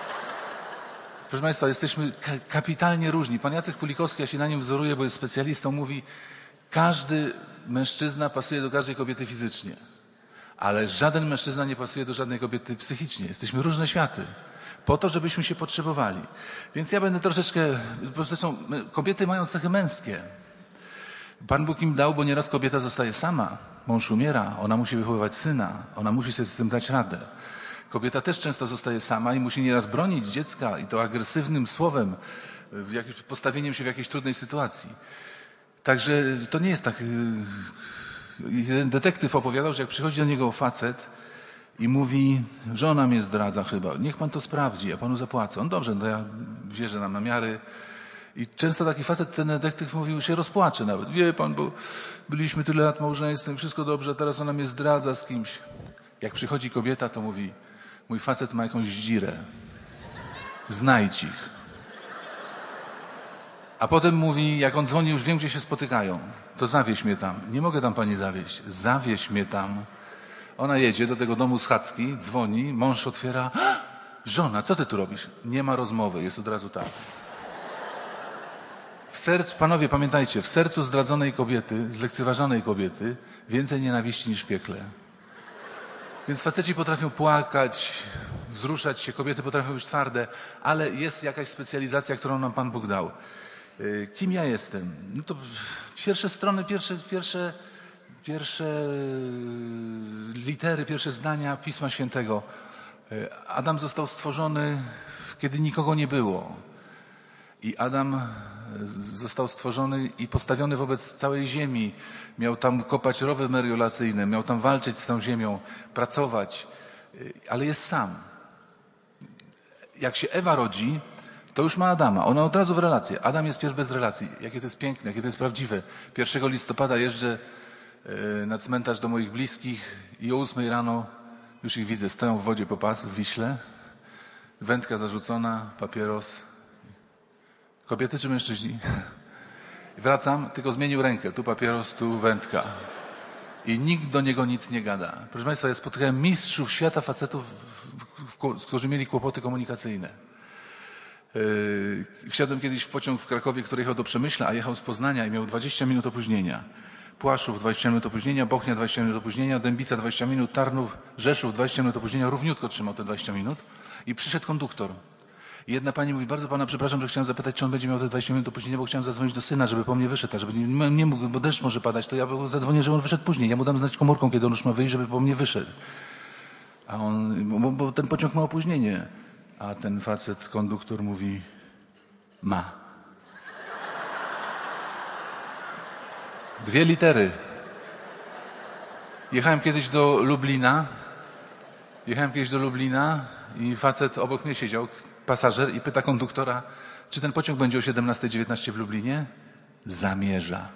Proszę Państwa, jesteśmy kapitalnie różni. Pan Jacek Pulikowski, ja się na nim wzoruję, bo jest specjalistą, mówi: każdy mężczyzna pasuje do każdej kobiety fizycznie, ale żaden mężczyzna nie pasuje do żadnej kobiety psychicznie. Jesteśmy różne światy. Po to, żebyśmy się potrzebowali. Więc ja będę troszeczkę... Zresztą kobiety mają cechy męskie. Pan Bóg im dał, bo nieraz kobieta zostaje sama. Mąż umiera, ona musi wychowywać syna, ona musi sobie z tym dać radę. Kobieta też często zostaje sama i musi nieraz bronić dziecka, i to agresywnym słowem, w jakimś, postawieniem się w jakiejś trudnej sytuacji. Także to nie jest tak... Jeden detektyw opowiadał, że jak przychodzi do niego facet i mówi: żona mnie zdradza chyba, niech pan to sprawdzi, ja panu zapłacę. On: dobrze, no ja wierzę nam na miary. I często taki facet, ten detektyw mówił, się rozpłacze nawet. Wie pan, bo byliśmy tyle lat małżeństwem, wszystko dobrze, a teraz ona mnie zdradza z kimś. Jak przychodzi kobieta, to mówi: mój facet ma jakąś zdzirę. Znajdź ich. A potem mówi, jak on dzwoni, już wiem, gdzie się spotykają. To zawieź mnie tam. Nie mogę tam pani zawieźć. Zawieź mnie tam. Ona jedzie do tego domu z chacki, dzwoni, mąż otwiera. Żona, co ty tu robisz? Nie ma rozmowy, jest od razu tak. W sercu, panowie, pamiętajcie, w sercu zdradzonej kobiety, zlekceważonej kobiety, więcej nienawiści niż w piekle. Więc faceci potrafią płakać, wzruszać się, kobiety potrafią być twarde, ale jest jakaś specjalizacja, którą nam Pan Bóg dał. Kim ja jestem? No to pierwsze strony, pierwsze, pierwsze, pierwsze litery, pierwsze zdania Pisma Świętego. Adam został stworzony, kiedy nikogo nie było. I Adam został stworzony i postawiony wobec całej ziemi. Miał tam kopać rowy melioracyjne, miał tam walczyć z tą ziemią, pracować, ale jest sam. Jak się Ewa rodzi, To już ma Adama. Ona od razu w relację. Adam jest pierw bez relacji. Jakie to jest piękne, jakie to jest prawdziwe. pierwszego listopada jeżdżę na cmentarz do moich bliskich i o ósmej rano już ich widzę. Stoją w wodzie po pas w Wiśle. Wędka zarzucona, papieros. Kobiety czy mężczyźni? Wracam, tylko zmienił rękę. Tu papieros, tu wędka. I nikt do niego nic nie gada. Proszę Państwa, ja spotkałem mistrzów świata facetów, którzy mieli kłopoty komunikacyjne. Yy, wsiadłem kiedyś w pociąg w Krakowie, który jechał do Przemyśla, a jechał z Poznania i miał dwadzieścia minut opóźnienia. Płaszów dwadzieścia minut opóźnienia, Bochnia dwadzieścia minut opóźnienia, Dębica dwadzieścia minut, Tarnów, Rzeszów dwadzieścia minut opóźnienia. Równiutko trzymał te dwadzieścia minut. I przyszedł konduktor. I jedna pani mówi, bardzo pana przepraszam, że chciałem zapytać, czy on będzie miał te dwadzieścia minut opóźnienia, bo chciałem zadzwonić do syna, żeby po mnie wyszedł, a żeby nie, nie mógł, bo deszcz może padać, to ja zadzwonię, żeby on wyszedł później. Ja mu dam znać komórką, kiedy on już ma wyjść, żeby po mnie wyszedł. A on, bo, bo ten pociąg ma opóźnienie. A ten facet, konduktor mówi, ma. Dwie litery. Jechałem kiedyś do Lublina. Jechałem kiedyś do Lublina i facet obok mnie siedział, pasażer, i pyta konduktora, czy ten pociąg będzie o siedemnasta dziewiętnaście w Lublinie? Zamierza.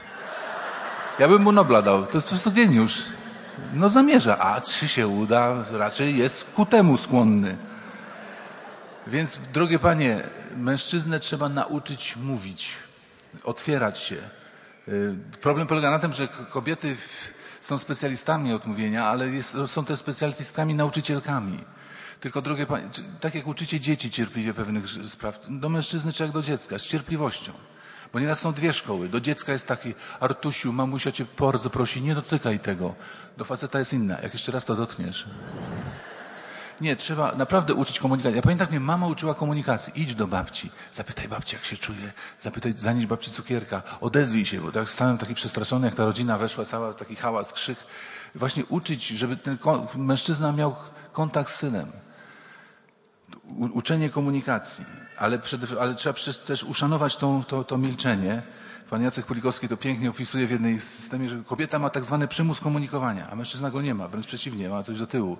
Ja bym mu Nobla dał. To jest po prostu geniusz. No zamierza. A czy się uda? Raczej jest ku temu skłonny. Więc, drogie panie, mężczyznę trzeba nauczyć mówić, otwierać się. Problem polega na tym, że kobiety są specjalistami od mówienia, ale jest, są też specjalistami nauczycielkami. Tylko, drogie panie, tak jak uczycie dzieci cierpliwie pewnych spraw, do mężczyzny czy jak do dziecka, z cierpliwością. Bo nieraz są dwie szkoły. Do dziecka jest taki, Artusiu, mamusia cię bardzo prosi, nie dotykaj tego. Do faceta jest inna. Jak jeszcze raz to dotkniesz. Nie, trzeba naprawdę uczyć komunikacji. Ja pamiętam, jak mnie mama uczyła komunikacji. Idź do babci, zapytaj babci, jak się czuje, zapytaj, zanieś babci cukierka, odezwij się, bo tak stałem taki przestraszony, jak ta rodzina weszła, cała taki hałas, krzyk. Właśnie uczyć, żeby ten mężczyzna miał kontakt z synem. U, uczenie komunikacji, ale, przed, ale trzeba też uszanować tą, to, to milczenie. Pan Jacek Pulikowski to pięknie opisuje w jednej systemie, że kobieta ma tak zwany przymus komunikowania, a mężczyzna go nie ma, wręcz przeciwnie, ma coś do tyłu.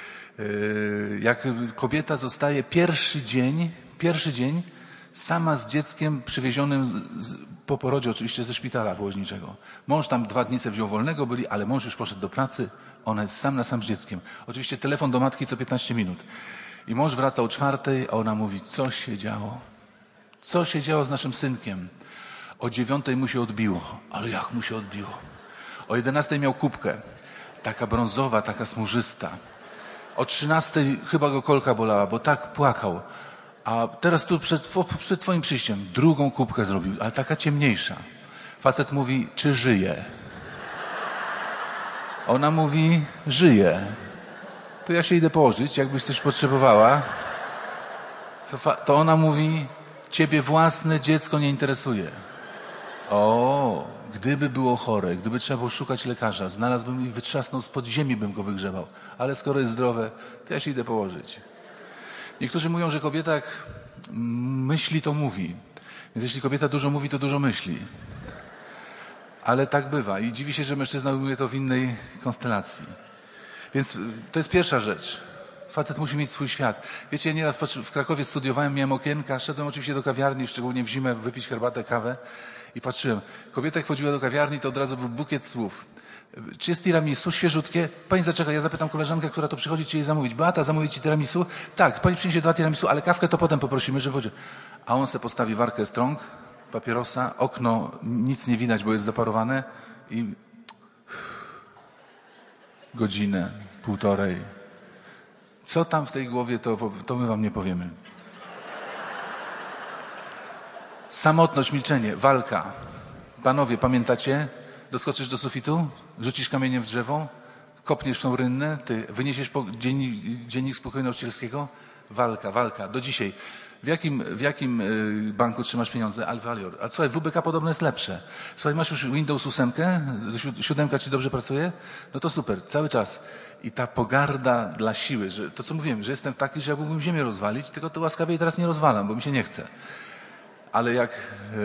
Jak kobieta zostaje pierwszy dzień, pierwszy dzień sama z dzieckiem przywiezionym z, po porodzie oczywiście ze szpitala położniczego. Mąż tam dwa dni sobie wziął wolnego, byli, ale mąż już poszedł do pracy, ona jest sam na sam z dzieckiem. Oczywiście telefon do matki co piętnaście minut. I mąż wraca o czwartej, a ona mówi, co się działo? Co się działo z naszym synkiem? O dziewiątej mu się odbiło. Ale jak mu się odbiło? O jedenastej miał kubkę. Taka brązowa, taka smurzysta. O trzynastej chyba go kolka bolała, bo tak płakał. A teraz tu przed, przed twoim przyjściem drugą kubkę zrobił, ale taka ciemniejsza. Facet mówi, czy żyje? Ona mówi, żyje. To ja się idę położyć, jakbyś coś potrzebowała. To ona mówi, ciebie własne dziecko nie interesuje. O, gdyby było chore, gdyby trzeba było szukać lekarza, znalazłbym i wytrzasnął spod ziemi, bym go wygrzebał. Ale skoro jest zdrowe, to ja się idę położyć. Niektórzy mówią, że kobieta jak myśli, to mówi. Więc jeśli kobieta dużo mówi, to dużo myśli. Ale tak bywa. I dziwi się, że mężczyzna ujmuje to w innej konstelacji. Więc to jest pierwsza rzecz. Facet musi mieć swój świat. Wiecie, ja nieraz w Krakowie studiowałem, miałem okienka, szedłem oczywiście do kawiarni, szczególnie w zimę, wypić herbatę, kawę i patrzyłem. Kobieta jak wchodziła do kawiarni, to od razu był bukiet słów. Czy jest tiramisu świeżutkie? Pani zaczeka, ja zapytam koleżankę, która to przychodzi, czy jej zamówić. Beata, zamówi ci tiramisu? Tak, pani przyniesie dwa tiramisu, ale kawkę to potem poprosimy, żeby chodził. A on se postawi warkę strąg, papierosa, okno, nic nie widać, bo jest zaparowane i godzinę, półtorej. Co tam w tej głowie, to, to my wam nie powiemy. Samotność, milczenie, walka. Panowie, pamiętacie? Doskoczysz do sufitu, rzucisz kamieniem w drzewo, kopniesz w tą rynnę, ty wyniesiesz po dziennik, dziennik spokoju nauczycielskiego. Walka, walka. Do dzisiaj. W jakim, w jakim banku trzymasz pieniądze? Alvalior. A słuchaj, W B K podobno jest lepsze. Słuchaj, masz już Windows osiem? Siódemka ci dobrze pracuje? No to super, cały czas. I ta pogarda dla siły, że to co mówiłem, że jestem taki, że ja mógłbym ziemię rozwalić, tylko to łaskawie teraz nie rozwalam, bo mi się nie chce. Ale jak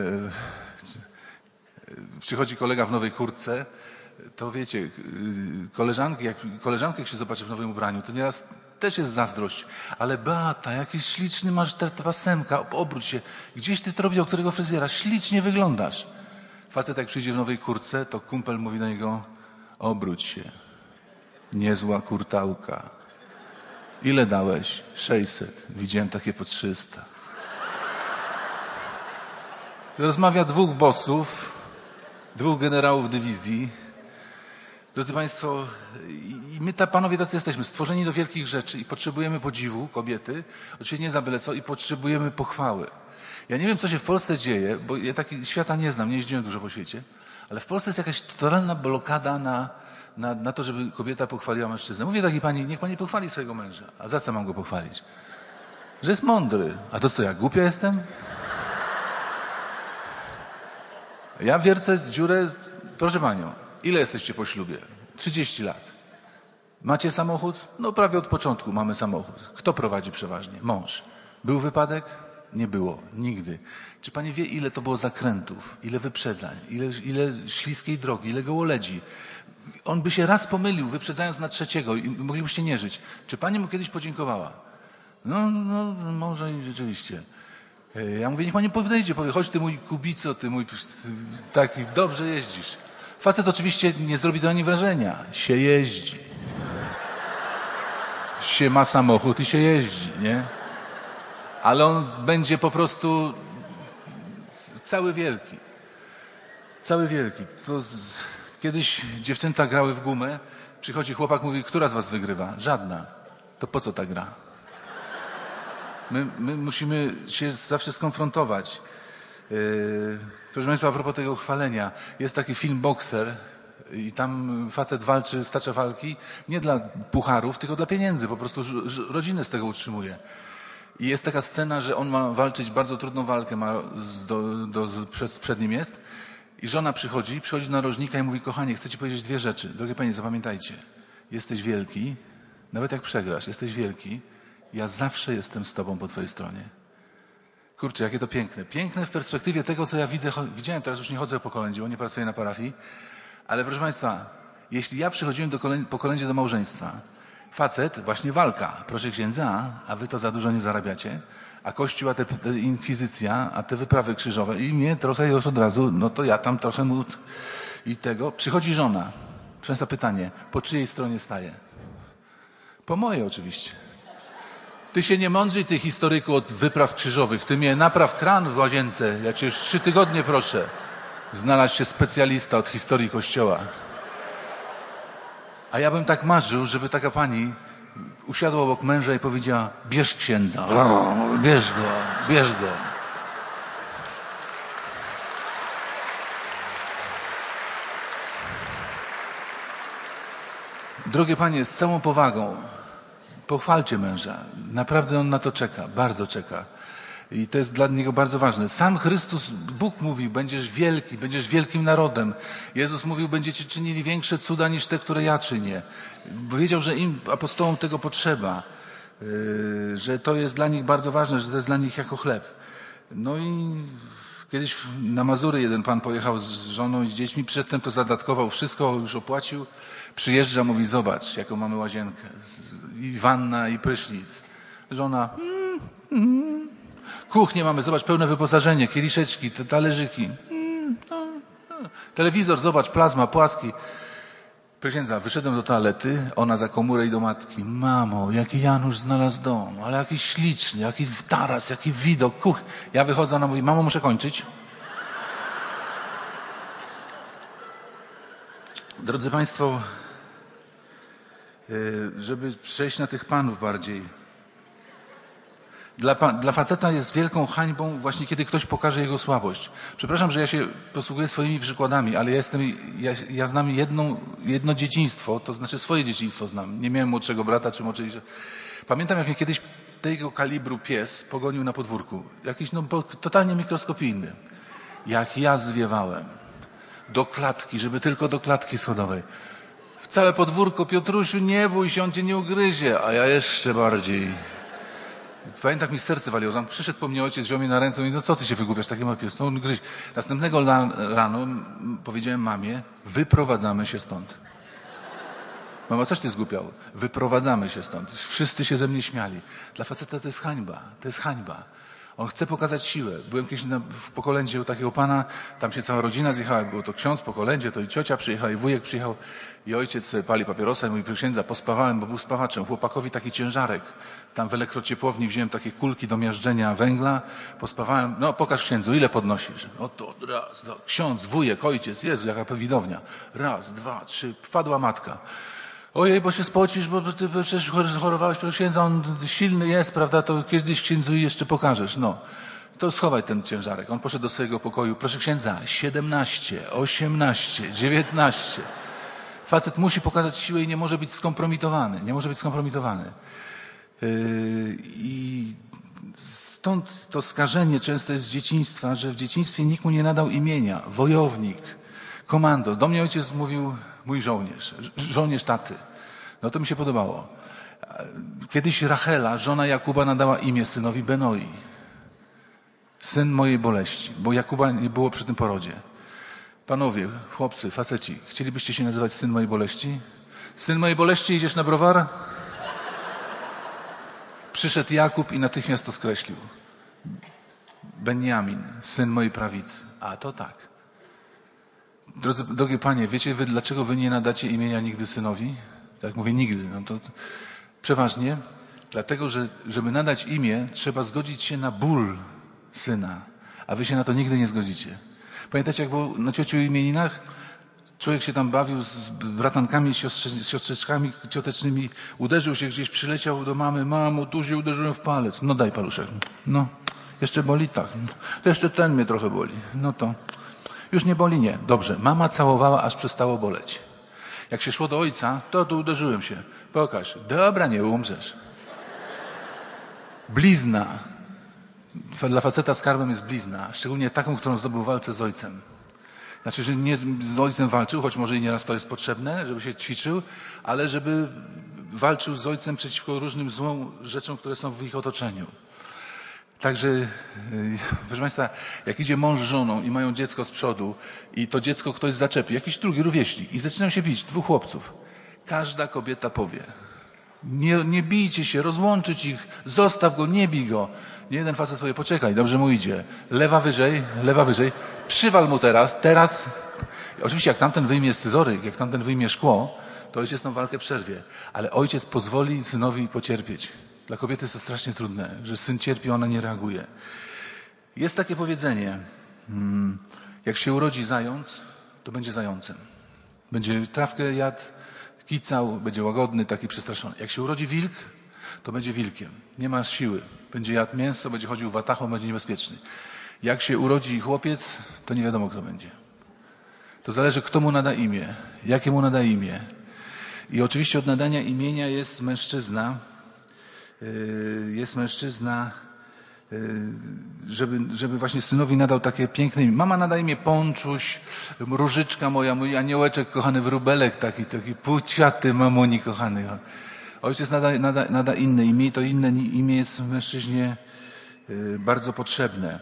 e, przychodzi kolega w nowej kurtce, to wiecie, koleżanki, jak koleżankę jak się zobaczy w nowym ubraniu, to nieraz też jest zazdrość. Ale Beata, jakiś śliczny masz ta, ta pasemka, obróć się. Gdzieś ty to robił, którego fryzjera? Ślicznie wyglądasz. Facet jak przyjdzie w nowej kurtce, to kumpel mówi do niego, obróć się. Niezła kurtałka. Ile dałeś? sześćset. Widziałem takie po trzysta. Rozmawia dwóch bossów, dwóch generałów dywizji. Drodzy Państwo, i my, ta, panowie, tacy jesteśmy, stworzeni do wielkich rzeczy i potrzebujemy podziwu, kobiety, oczywiście nie za byle co, i potrzebujemy pochwały. Ja nie wiem, co się w Polsce dzieje, bo ja taki świata nie znam, nie jeździłem dużo po świecie, ale w Polsce jest jakaś totalna blokada na, na, na to, żeby kobieta pochwaliła mężczyznę. Mówię takiej pani, niech pani pochwali swojego męża. A za co mam go pochwalić? Że jest mądry. A to co, ja głupia jestem? Ja wiercę dziurę, proszę panią, ile jesteście po ślubie? trzydzieści lat. Macie samochód? No prawie od początku mamy samochód. Kto prowadzi przeważnie? Mąż. Był wypadek? Nie było. Nigdy. Czy pani wie, ile to było zakrętów, ile wyprzedzań, ile, ile śliskiej drogi, ile gołoledzi? On by się raz pomylił, wyprzedzając na trzeciego i moglibyście nie żyć. Czy pani mu kiedyś podziękowała? No, no może i rzeczywiście. Ja mówię, niech pani podejdzie, powie, chodź ty mój kubico, ty mój taki, dobrze jeździsz. Facet oczywiście nie zrobi to ani wrażenia. Się jeździ. Się ma samochód i się jeździ, nie? Ale on będzie po prostu cały wielki. Cały wielki. To z... Kiedyś dziewczęta grały w gumę, przychodzi chłopak, mówi, która z was wygrywa? Żadna. To po co ta gra? My, my musimy się zawsze skonfrontować. Yy, proszę Państwa, a propos tego chwalenia. Jest taki film Bokser i tam facet walczy, stacza walki nie dla pucharów, tylko dla pieniędzy. Po prostu rodzinę z tego utrzymuje. I jest taka scena, że on ma walczyć bardzo trudną walkę, ma do, do, przed, przed nim jest. I żona przychodzi, przychodzi do narożnika i mówi, kochanie, chcę ci powiedzieć dwie rzeczy. Drogie panie, zapamiętajcie. Jesteś wielki, nawet jak przegrasz, jesteś wielki. Ja zawsze jestem z tobą po twojej stronie. Kurczę, jakie to piękne. Piękne w perspektywie tego, co ja widzę. Widziałem, teraz już nie chodzę po kolędzie, bo nie pracuję na parafii. Ale proszę Państwa, jeśli ja przychodziłem do kolędzie, po kolędzie do małżeństwa, facet, właśnie walka, proszę księdza, a wy to za dużo nie zarabiacie, a kościół, a te, te inkwizycja, a te wyprawy krzyżowe i mnie trochę już od razu, no to ja tam trochę mu i tego. Przychodzi żona. Proszę Państwa, pytanie, po czyjej stronie staje? Po mojej oczywiście. Ty się nie mądrzyj, ty historyku od wypraw krzyżowych. Ty mnie napraw kran w łazience. Ja cię już trzy tygodnie proszę. Znalazł się specjalista od historii Kościoła. A ja bym tak marzył, żeby taka pani usiadła obok męża i powiedziała, bierz księdza. O, bierz go, bierz go. Drogie panie, z całą powagą, pochwalcie męża. Naprawdę on na to czeka, bardzo czeka. I to jest dla niego bardzo ważne. Sam Chrystus, Bóg mówił, będziesz wielki, będziesz wielkim narodem. Jezus mówił, będziecie czynili większe cuda niż te, które ja czynię. Wiedział, że im, apostołom, tego potrzeba. Yy, że to jest dla nich bardzo ważne, że to jest dla nich jako chleb. No i kiedyś na Mazury jeden pan pojechał z żoną i z dziećmi, przedtem to zadatkował wszystko, już opłacił. Przyjeżdża, mówi, zobacz, jaką mamy łazienkę. I wanna, i prysznic. Żona, mm, mm. Kuchnię mamy, zobacz, pełne wyposażenie, kieliszeczki, te talerzyki. Mm, no, no. Telewizor, zobacz, plazma, płaski. Proszę księdza, wyszedłem do toalety, ona za komórę i do matki. Mamo, jaki Janusz znalazł dom, ale jaki śliczny, jaki taras, jaki widok, kuch. Ja wychodzę, ona mówi, mamo, muszę kończyć. Drodzy Państwo, żeby przejść na tych panów bardziej. Dla, dla faceta jest wielką hańbą właśnie, kiedy ktoś pokaże jego słabość. Przepraszam, że ja się posługuję swoimi przykładami, ale ja, jestem, ja, ja znam jedną, jedno dzieciństwo, to znaczy swoje dzieciństwo znam. Nie miałem młodszego brata czy młodszej. Pamiętam, jak mnie kiedyś tego kalibru pies pogonił na podwórku. Jakiś no, totalnie mikroskopijny. Jak ja zwiewałem do klatki, żeby tylko do klatki schodowej. W całe podwórko, Piotrusiu, nie bój się, on cię nie ugryzie, a ja jeszcze bardziej. Pamiętam, jak mi serce waliło. On przyszedł po mnie ojciec, wziął mnie na ręce i mówi, no co ty się wygłupiasz, taki mały pies, no on gryź. Następnego rano powiedziałem mamie, wyprowadzamy się stąd. Mama, coś ty zgłupiał? Wyprowadzamy się stąd. Wszyscy się ze mnie śmiali. Dla faceta to jest hańba. To jest hańba. On chce pokazać siłę. Byłem kiedyś na, w Pokolędzie u takiego pana, tam się cała rodzina zjechała, było to ksiądz, Pokolędzie, to i ciocia przyjechała, i wujek przyjechał, i ojciec sobie pali papierosa i mówi, proszę księdza, pospawałem, bo był spawaczem, chłopakowi taki ciężarek. Tam w elektrociepłowni wziąłem takie kulki do miażdżenia węgla, pospawałem, no pokaż księdzu, ile podnosisz? Oto, raz, dwa, ksiądz, wujek, ojciec, Jezu, jaka widownia. Raz, dwa, trzy, wpadła matka. Ojej, bo się spocisz, bo ty przecież chorowałeś, proszę księdza, on silny jest, prawda, to kiedyś księdzu jeszcze pokażesz. No, to schowaj ten ciężarek. On poszedł do swojego pokoju, proszę księdza, siedemnaście, osiemnaście, dziewiętnaście. Facet musi pokazać siłę i nie może być skompromitowany, nie może być skompromitowany. Yy, I stąd to skażenie często jest z dzieciństwa, że w dzieciństwie nikt mu nie nadał imienia. Wojownik, komando. Do mnie ojciec mówił mój żołnierz, żołnierz taty. No to mi się podobało. Kiedyś Rachela, żona Jakuba, nadała imię synowi Benoi. Syn mojej boleści, bo Jakuba nie było przy tym porodzie. Panowie, chłopcy, faceci, chcielibyście się nazywać syn mojej boleści? Syn mojej boleści, idziesz na browar? Przyszedł Jakub i natychmiast to skreślił. Benjamin, syn mojej prawicy. A to tak. Drodzy, drogie panie, wiecie wy, dlaczego wy nie nadacie imienia nigdy synowi? Jak mówię nigdy, no to przeważnie dlatego, że żeby nadać imię, trzeba zgodzić się na ból syna, a wy się na to nigdy nie zgodzicie. Pamiętacie, jak było na ciociu imieninach? Człowiek się tam bawił z bratankami, siostrze, siostrzyczkami ciotecznymi, uderzył się gdzieś, przyleciał do mamy, mamo, tu się uderzyłem w palec. No daj paluszek. No, jeszcze boli? Tak. To jeszcze ten mnie trochę boli. No to już nie boli? Nie. Dobrze. Mama całowała, aż przestało boleć. Jak się szło do ojca, to tu uderzyłem się. Pokaż. Dobra, nie umrzesz. Blizna. Dla faceta skarbem jest blizna. Szczególnie taką, którą zdobył w walce z ojcem. Znaczy, że nie z ojcem walczył, choć może i nieraz to jest potrzebne, żeby się ćwiczył, ale żeby walczył z ojcem przeciwko różnym złym rzeczom, które są w ich otoczeniu. Także, proszę państwa, jak idzie mąż z żoną i mają dziecko z przodu i to dziecko ktoś zaczepi, jakiś drugi rówieśnik i zaczynają się bić, dwóch chłopców. Każda kobieta powie, nie, nie bijcie się, rozłączyć ich, zostaw go, nie bij go. Nie jeden facet powie, poczekaj, dobrze mu idzie. Lewa wyżej, lewa wyżej, przywal mu teraz, teraz. Oczywiście jak tamten wyjmie scyzoryk, jak tamten wyjmie szkło, to ojciec tą walkę przerwie. Ale ojciec pozwoli synowi pocierpieć. Dla kobiety jest to strasznie trudne, że syn cierpi, ona nie reaguje. Jest takie powiedzenie, jak się urodzi zając, to będzie zającem. Będzie trawkę jadł, kicał, będzie łagodny, taki przestraszony. Jak się urodzi wilk, to będzie wilkiem. Nie ma siły. Będzie jadł mięso, będzie chodził watachą, będzie niebezpieczny. Jak się urodzi chłopiec, to nie wiadomo, kto będzie. To zależy, kto mu nada imię, jakie mu nada imię. I oczywiście od nadania imienia jest mężczyzna, jest mężczyzna, żeby, żeby właśnie synowi nadał takie piękne imię. Mama nada imię Pączuś, Różyczka moja, mój aniołeczek, kochany wróbelek, taki, taki puciaty mamoni kochany. Ojciec nada, nada, nada inne imię i to inne imię jest mężczyźnie bardzo potrzebne.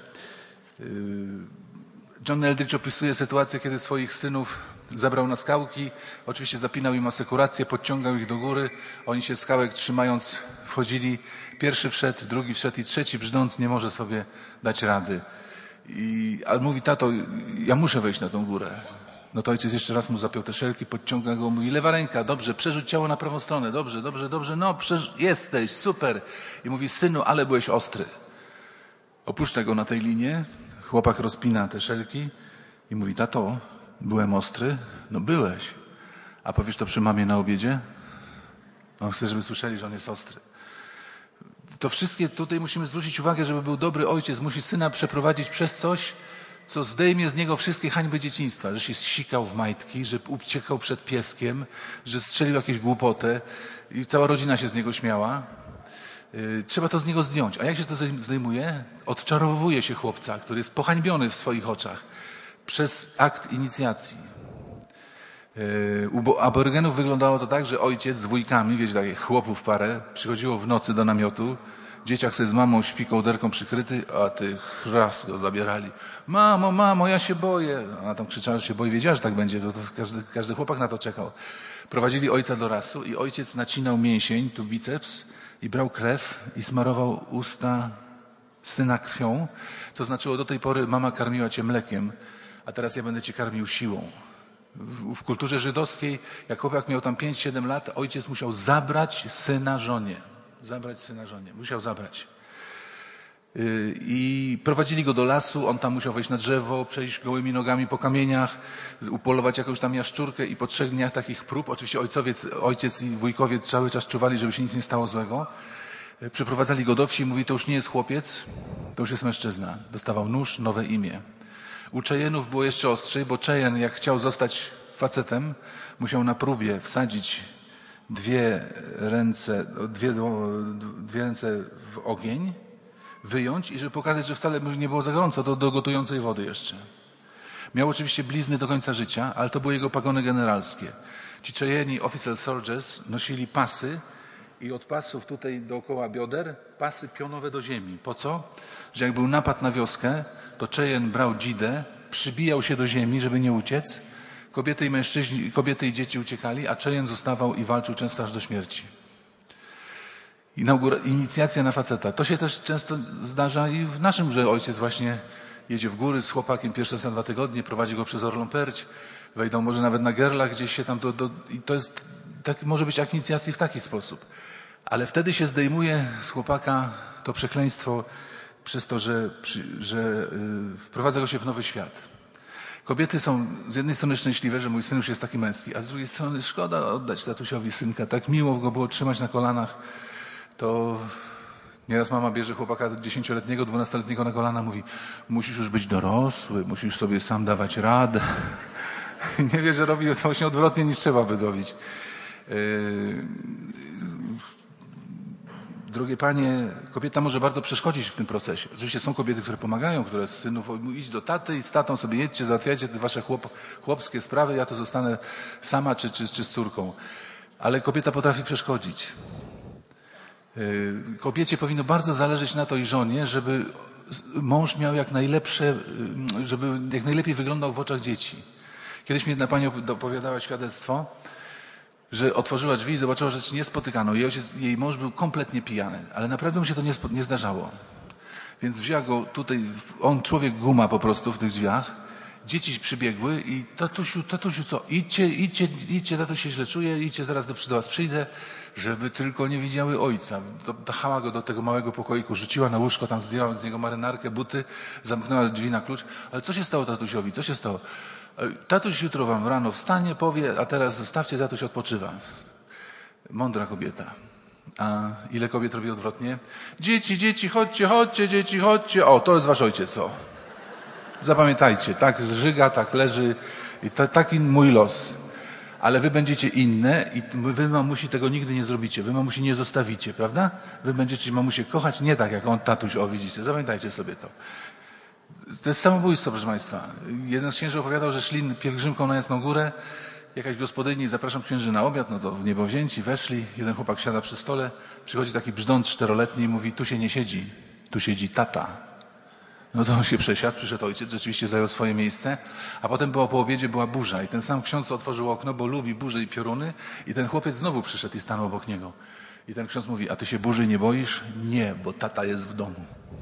John Eldridge opisuje sytuację, kiedy swoich synów zabrał na skałki. Oczywiście zapinał im asekurację, podciągał ich do góry. Oni się skałek trzymając wchodzili. Pierwszy wszedł, drugi wszedł i trzeci brzdąc nie może sobie dać rady. I, ale mówi, tato, ja muszę wejść na tą górę. No to ojciec jeszcze raz mu zapiął te szelki, podciąga go, mówi, lewa ręka, dobrze, przerzuć ciało na prawą stronę, dobrze, dobrze, dobrze, no przerz- jesteś, super. I mówi, synu, ale byłeś ostry. Opuszcza go na tej linie, chłopak rozpina te szelki i mówi, tato, byłem ostry? No byłeś. A powiesz to przy mamie na obiedzie? On chce, żeby słyszeli, że on jest ostry. To wszystkie tutaj musimy zwrócić uwagę, żeby był dobry ojciec, musi syna przeprowadzić przez coś, co zdejmie z niego wszystkie hańby dzieciństwa, że się sikał w majtki, że uciekał przed pieskiem, że strzelił jakieś głupotę i cała rodzina się z niego śmiała. Yy, trzeba to z niego zdjąć. A jak się to zdejmuje? Odczarowuje się chłopca, który jest pohańbiony w swoich oczach przez akt inicjacji. Yy, u aborygenów wyglądało to tak, że ojciec z wujkami, wiecie, takich chłopów parę, przychodziło w nocy do namiotu, Dzieciak sobie z mamą śpi kołderką przykryty, a ty raz go zabierali. Mamo, mamo, ja się boję. Ona tam krzyczała, że się boi. Wiedziała, że tak będzie. To, to każdy, każdy chłopak na to czekał. Prowadzili ojca do lasu i ojciec nacinał mięsień, tu biceps, i brał krew i smarował usta syna krwią, co znaczyło, do tej pory mama karmiła cię mlekiem, a teraz ja będę cię karmił siłą. W, w kulturze żydowskiej, jak chłopak miał tam pięć siedem lat, ojciec musiał zabrać syna żonie. Zabrać syna żonie. Musiał zabrać. Yy, I prowadzili go do lasu, on tam musiał wejść na drzewo, przejść gołymi nogami po kamieniach, upolować jakąś tam jaszczurkę i po trzech dniach takich prób, oczywiście ojcowiec, ojciec i wujkowie cały czas czuwali, żeby się nic nie stało złego. Yy, przyprowadzali go do wsi i mówi, to już nie jest chłopiec, to już jest mężczyzna. Dostawał nóż, nowe imię. U Cheyenne'ów było jeszcze ostrzej, bo Cheyenne, jak chciał zostać facetem, musiał na próbie wsadzić dwie ręce, dwie, dwie ręce w ogień, wyjąć i żeby pokazać, że wcale nie było za gorąco, to do gotującej wody jeszcze. Miał oczywiście blizny do końca życia, ale to były jego pagony generalskie. Ci Cheyenne officer soldiers nosili pasy i od pasów tutaj dookoła bioder pasy pionowe do ziemi. Po co? Że jak był napad na wioskę, to Cheyenne brał dzidę, przybijał się do ziemi, żeby nie uciec. Kobiety i mężczyźni, kobiety i dzieci uciekali, a Cheyenne zostawał i walczył często aż do śmierci. Inaugura- inicjacja na faceta. To się też często zdarza i w naszym, że ojciec właśnie jedzie w góry z chłopakiem pierwszy raz na dwa tygodnie, prowadzi go przez Orlą Perć, wejdą może nawet na Gerlach gdzieś się tam do, do i to jest, tak, może być akt inicjacji w taki sposób. Ale wtedy się zdejmuje z chłopaka to przekleństwo przez to, że, że yy, wprowadza go się w nowy świat. Kobiety są z jednej strony szczęśliwe, że mój syn już jest taki męski, a z drugiej strony szkoda oddać tatusiowi synka. Tak miło go było trzymać na kolanach. To nieraz mama bierze chłopaka dziesięcioletniego, dwunastoletniego na kolana, mówi, musisz już być dorosły, musisz sobie sam dawać radę. Nie wie, że robi to właśnie odwrotnie niż trzeba by zrobić. Yy... Drogie panie, kobieta może bardzo przeszkodzić w tym procesie. Oczywiście są kobiety, które pomagają, które z synów idź do taty i z tatą sobie jedźcie, załatwiajcie te wasze chłop, chłopskie sprawy, ja to zostanę sama czy, czy, czy z córką. Ale kobieta potrafi przeszkodzić. Kobiecie powinno bardzo zależeć na to i żonie, żeby mąż miał jak najlepsze, żeby jak najlepiej wyglądał w oczach dzieci. Kiedyś mi jedna pani opowiadała świadectwo, że otworzyła drzwi i zobaczyła, że się nie spotykano. Jej, ojciec, jej mąż był kompletnie pijany, ale naprawdę mu się to nie, nie zdarzało. Więc wzięła go tutaj, on człowiek guma po prostu w tych drzwiach. Dzieci przybiegły i tatusiu, tatusiu co? Idźcie, idźcie, idźcie, tatuś się źle czuje, idźcie, zaraz do, do was przyjdę, żeby tylko nie widziały ojca. Dachała go do tego małego pokoiku, rzuciła na łóżko, tam zdjęła z niego marynarkę, buty, zamknęła drzwi na klucz. Ale co się stało tatusiowi? Co się stało? Tatuś jutro wam rano wstanie, powie, a teraz zostawcie, tatuś odpoczywa. Mądra kobieta. A ile kobiet robi odwrotnie? Dzieci, dzieci, chodźcie, chodźcie, dzieci, chodźcie. O, to jest wasz ojciec, o. Zapamiętajcie, tak żyga, tak leży i to, taki mój los. Ale wy będziecie inne i wy mamusi tego nigdy nie zrobicie. Wy mamusi nie zostawicie, prawda? Wy będziecie mamusię kochać nie tak, jak on tatuś, o widzicie. Zapamiętajcie sobie to. To jest samobójstwo, proszę państwa. Jeden z księży opowiadał, że szli pielgrzymką na Jasną Górę. Jakaś gospodyni, zapraszam księży na obiad, no to w niebo wzięci, weszli. Jeden chłopak siada przy stole, przychodzi taki brzdąc czteroletni i mówi, tu się nie siedzi, tu siedzi tata. No to on się przesiadł, przyszedł ojciec, rzeczywiście zajął swoje miejsce, a potem było po obiedzie, była burza i ten sam ksiądz otworzył okno, bo lubi burzę i pioruny i ten chłopiec znowu przyszedł i stanął obok niego. I ten ksiądz mówi, a ty się burzy nie boisz? Nie, bo tata jest w domu.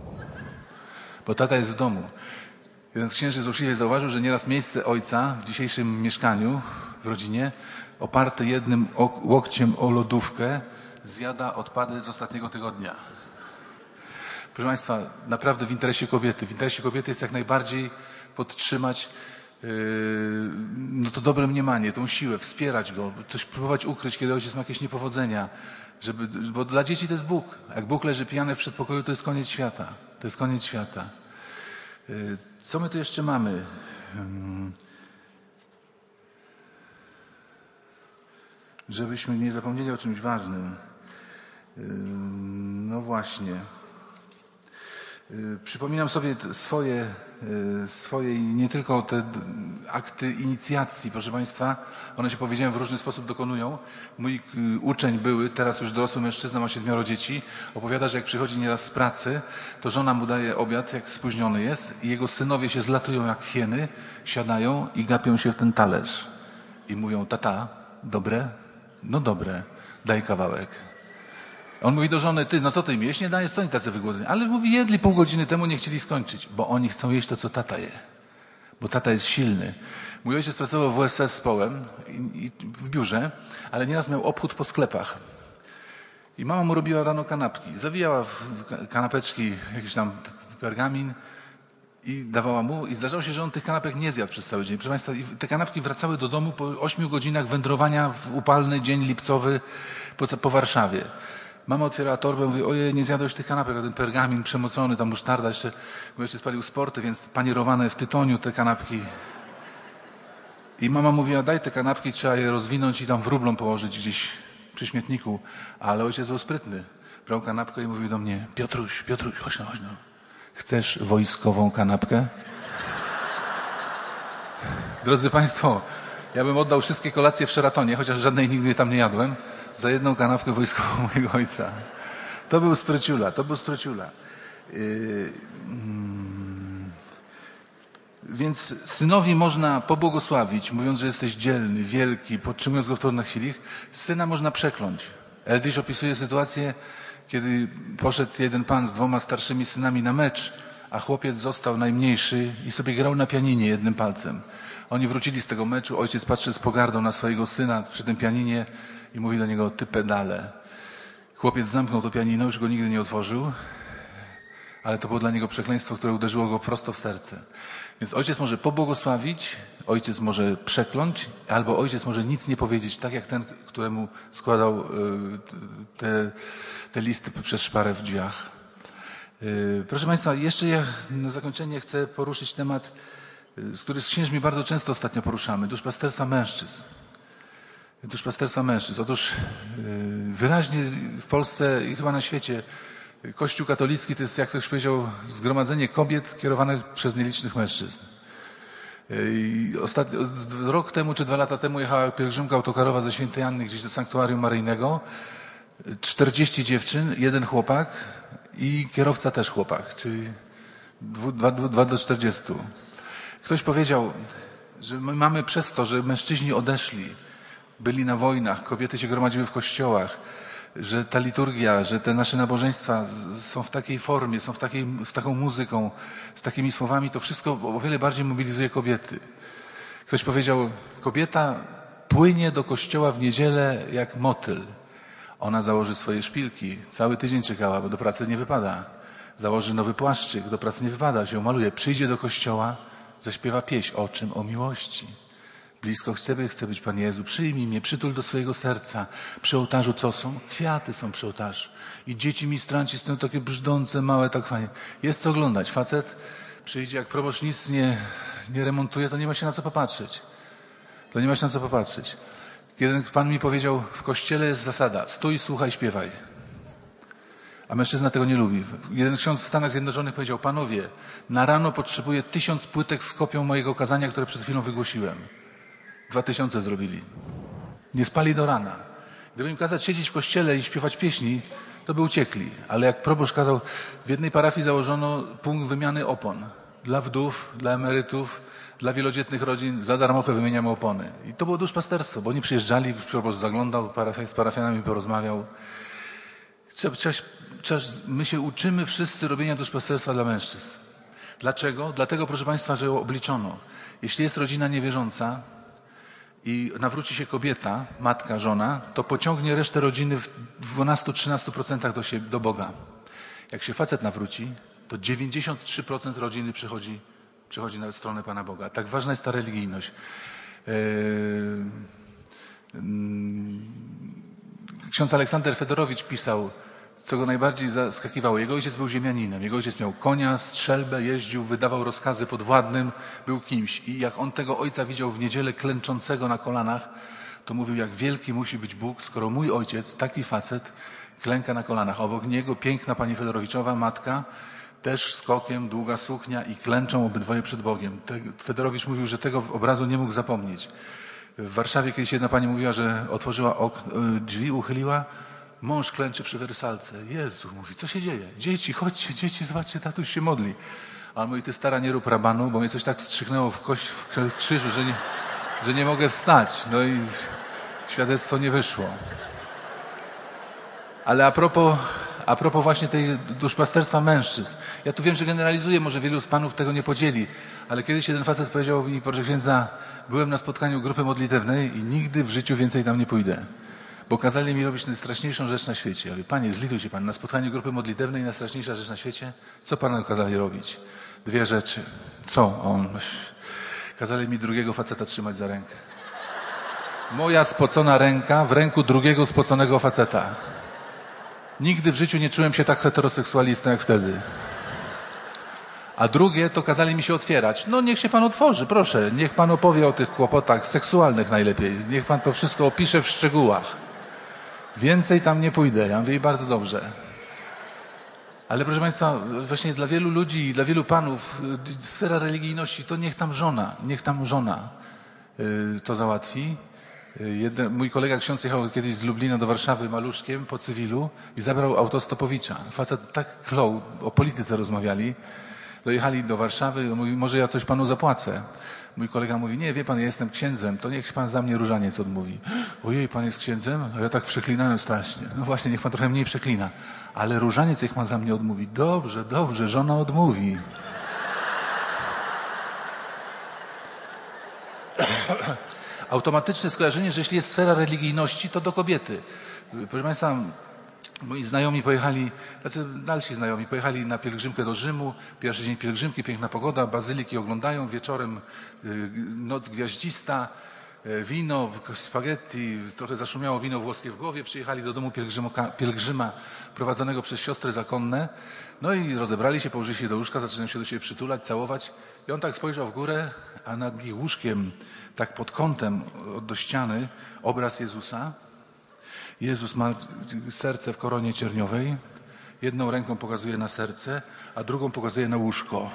Bo tata jest w domu. Jeden z księży złośliwie zauważył, że nieraz miejsce ojca w dzisiejszym mieszkaniu, w rodzinie, oparte jednym łokciem o lodówkę, zjada odpady z ostatniego tygodnia. Proszę państwa, naprawdę w interesie kobiety. W interesie kobiety jest jak najbardziej podtrzymać yy, no to dobre mniemanie, tą siłę, wspierać go, coś próbować ukryć, kiedy ojciec ma jakieś niepowodzenia. Żeby, bo dla dzieci to jest Bóg. Jak Bóg leży pijany w przedpokoju, to jest koniec świata. To jest koniec świata. Yy, co my tu jeszcze mamy? Yy, żebyśmy nie zapomnieli o czymś ważnym. Yy, no właśnie. Przypominam sobie swoje, swoje nie tylko te akty inicjacji, proszę Państwa, one się, powiedziałem, w różny sposób dokonują. Mój uczeń były, teraz już dorosły mężczyzna, ma siedmioro dzieci, opowiada, że jak przychodzi nieraz z pracy, to żona mu daje obiad, jak spóźniony jest, i jego synowie się zlatują jak hieny, siadają i gapią się w ten talerz. I mówią: tata, dobre? No dobre, daj kawałek. On mówi do żony: ty, no co ty im jeść nie dajesz, co oni tacy wygłodzeni? Ale mówi, jedli pół godziny temu, nie chcieli skończyć, bo oni chcą jeść to, co tata je. Bo tata jest silny. Mój ojciec pracował w W S S z Połem i, i w biurze, ale nieraz miał obchód po sklepach. I mama mu robiła rano kanapki. Zawijała w kanapeczki jakiś tam pergamin i dawała mu. I zdarzało się, że on tych kanapek nie zjadł przez cały dzień. Proszę Państwa, te kanapki wracały do domu po ośmiu godzinach wędrowania w upalny dzień lipcowy po, po Warszawie. Mama otwierała torbę, mówi: ojej, nie zjadłeś tych kanapek, a ten pergamin przemocony, tam musztarda, jeszcze, bo jeszcze spalił sporty, więc panierowane w tytoniu te kanapki. I mama mówiła: daj te kanapki, trzeba je rozwinąć i tam wróblą położyć gdzieś przy śmietniku. Ale ojciec był sprytny. Brał kanapkę i mówił do mnie: Piotruś, Piotruś, chodź no, chodź no. Chcesz wojskową kanapkę? Drodzy Państwo, ja bym oddał wszystkie kolacje w Sheratonie, chociaż żadnej nigdy tam nie jadłem, za jedną kanapkę wojskową mojego ojca. To był spryciula, to był spryciula. Yy, mm, więc synowi można pobłogosławić, mówiąc, że jesteś dzielny, wielki, podtrzymując go w trudnych chwilach. Syna można przekląć. Eldridge opisuje sytuację, kiedy poszedł jeden pan z dwoma starszymi synami na mecz, a chłopiec został najmniejszy i sobie grał na pianinie jednym palcem. Oni wrócili z tego meczu, ojciec patrzy z pogardą na swojego syna przy tym pianinie i mówi do niego: ty pedale. Chłopiec zamknął to pianino, już go nigdy nie otworzył, ale to było dla niego przekleństwo, które uderzyło go prosto w serce. Więc ojciec może pobłogosławić, ojciec może przekląć, albo ojciec może nic nie powiedzieć, tak jak ten, któremu składał te, te listy przez szparę w drzwiach. Proszę Państwa, jeszcze ja na zakończenie chcę poruszyć temat, z którym z księżmi bardzo często ostatnio poruszamy: duszpasterstwa mężczyzn. Duszpasterstwa mężczyzn. Otóż wyraźnie w Polsce i chyba na świecie Kościół katolicki to jest, jak ktoś powiedział, zgromadzenie kobiet kierowanych przez nielicznych mężczyzn. I ostatnio, rok temu czy dwa lata temu jechała pielgrzymka autokarowa ze Świętej Anny gdzieś do sanktuarium maryjnego. czterdzieści dziewczyn, jeden chłopak i kierowca też chłopak, czyli dwa do czterdziestu. Ktoś powiedział, że my mamy przez to, że mężczyźni odeszli, byli na wojnach, kobiety się gromadziły w kościołach, że ta liturgia, że te nasze nabożeństwa są w takiej formie, są w takiej, z taką muzyką, z takimi słowami, to wszystko o wiele bardziej mobilizuje kobiety. Ktoś powiedział: kobieta płynie do kościoła w niedzielę jak motyl. Ona założy swoje szpilki, cały tydzień czekała, bo do pracy nie wypada. Założy nowy płaszczyk, do pracy nie wypada, się umaluje. Przyjdzie do kościoła, zaśpiewa pieśń. O czym? O miłości. Blisko chcę, chcę być, Panie Jezu, przyjmij mnie, przytul do swojego serca. Przy ołtarzu co są? Kwiaty są przy ołtarzu. I dzieci ministranci stoją takie brzdące, małe, tak fajnie. Jest co oglądać. Facet przyjdzie, jak proboszcz nic nie, nie remontuje, to nie ma się na co popatrzeć. To nie ma się na co popatrzeć. Jeden pan mi powiedział: w kościele jest zasada: stój, słuchaj, śpiewaj. A mężczyzna tego nie lubi. Jeden ksiądz w Stanach Zjednoczonych powiedział: panowie, na rano potrzebuję tysiąc płytek z kopią mojego kazania, które przed chwilą wygłosiłem. Dwa tysiące zrobili. Nie spali do rana. Gdyby im kazać siedzieć w kościele i śpiewać pieśni, to by uciekli. Ale jak proboszcz kazał, w jednej parafii założono punkt wymiany opon. Dla wdów, dla emerytów, dla wielodzietnych rodzin za darmochę wymieniamy opony. I to było duszpasterstwo, bo oni przyjeżdżali, proboszcz zaglądał, parafia, z parafianami porozmawiał. Trzeba, trzeba, trzeba, my się uczymy wszyscy robienia duszpasterstwa dla mężczyzn. Dlaczego? Dlatego, proszę Państwa, że ją obliczono. Jeśli jest rodzina niewierząca i nawróci się kobieta, matka, żona, to pociągnie resztę rodziny w dwunastu do trzynastu procent do siebie, do Boga. Jak się facet nawróci, to dziewięćdziesiąt trzy procent rodziny przychodzi, przychodzi na stronę Pana Boga. Tak ważna jest ta religijność. Ksiądz Aleksander Fedorowicz pisał, co go najbardziej zaskakiwało. Jego ojciec był ziemianinem. Jego ojciec miał konia, strzelbę, jeździł, wydawał rozkazy podwładnym, był kimś. I jak on tego ojca widział w niedzielę klęczącego na kolanach, to mówił, jak wielki musi być Bóg, skoro mój ojciec, taki facet, klęka na kolanach. Obok niego piękna pani Fedorowiczowa, matka, też skokiem, długa suknia i klęczą obydwoje przed Bogiem. Federowicz mówił, że tego obrazu nie mógł zapomnieć. W Warszawie kiedyś jedna pani mówiła, że otworzyła ok- drzwi, uchyliła, mąż klęczy przy wersalce. Jezu, mówi, co się dzieje? Dzieci, chodźcie, dzieci, zobaczcie, tatuś się modli. A on mówi, ty stara, nie rób rabanu, bo mnie coś tak wstrzyknęło w kość w krzyżu, że nie, że nie mogę wstać. No i świadectwo nie wyszło. Ale a propos, a propos właśnie tej duszpasterstwa mężczyzn. Ja tu wiem, że generalizuję, może wielu z panów tego nie podzieli, ale kiedyś jeden facet powiedział mi, proszę księdza, byłem na spotkaniu grupy modlitewnej i nigdy w życiu więcej tam nie pójdę. Bo kazali mi robić najstraszniejszą rzecz na świecie. Ja mówię, panie, zlituj się pan, na spotkaniu grupy modlitewnej najstraszniejsza rzecz na świecie? Co panu kazali robić? Dwie rzeczy. Co? On. Kazali mi drugiego faceta trzymać za rękę. Moja spocona ręka w ręku drugiego spoconego faceta. Nigdy w życiu nie czułem się tak heteroseksualistą jak wtedy. A drugie, to kazali mi się otwierać. No niech się pan otworzy, proszę. Niech pan opowie o tych kłopotach seksualnych najlepiej. Niech pan to wszystko opisze w szczegółach. Więcej tam nie pójdę. Ja mówię, bardzo dobrze. Ale proszę państwa, właśnie dla wielu ludzi i dla wielu panów sfera religijności to niech tam żona, niech tam żona yy, to załatwi. Jeden, mój kolega ksiądz jechał kiedyś z Lublina do Warszawy maluszkiem po cywilu i zabrał autostopowicza. Facet tak klął, o polityce rozmawiali. Dojechali do Warszawy, mówi, może ja coś panu zapłacę. Mój kolega mówi, nie, wie pan, ja jestem księdzem, to niech pan za mnie różaniec odmówi. Ojej, pan jest księdzem? A ja tak przeklinałem strasznie. No właśnie, niech pan trochę mniej przeklina. Ale różaniec niech pan za mnie odmówi. Dobrze, dobrze, żona odmówi. Automatyczne skojarzenie, że jeśli jest sfera religijności, to do kobiety. Proszę państwa, moi znajomi pojechali, tacy dalsi znajomi, pojechali na pielgrzymkę do Rzymu, pierwszy dzień pielgrzymki, piękna pogoda, bazyliki oglądają, wieczorem y, noc gwiaździsta, y, wino, spaghetti, trochę zaszumiało wino włoskie w głowie, przyjechali do domu pielgrzyma prowadzonego przez siostry zakonne, no i rozebrali się, położyli się do łóżka, zaczynają się do siebie przytulać, całować i on tak spojrzał w górę, a nad ich łóżkiem, tak pod kątem do ściany, obraz Jezusa. Jezus ma serce w koronie cierniowej. Jedną ręką pokazuje na serce, a drugą pokazuje na łóżko.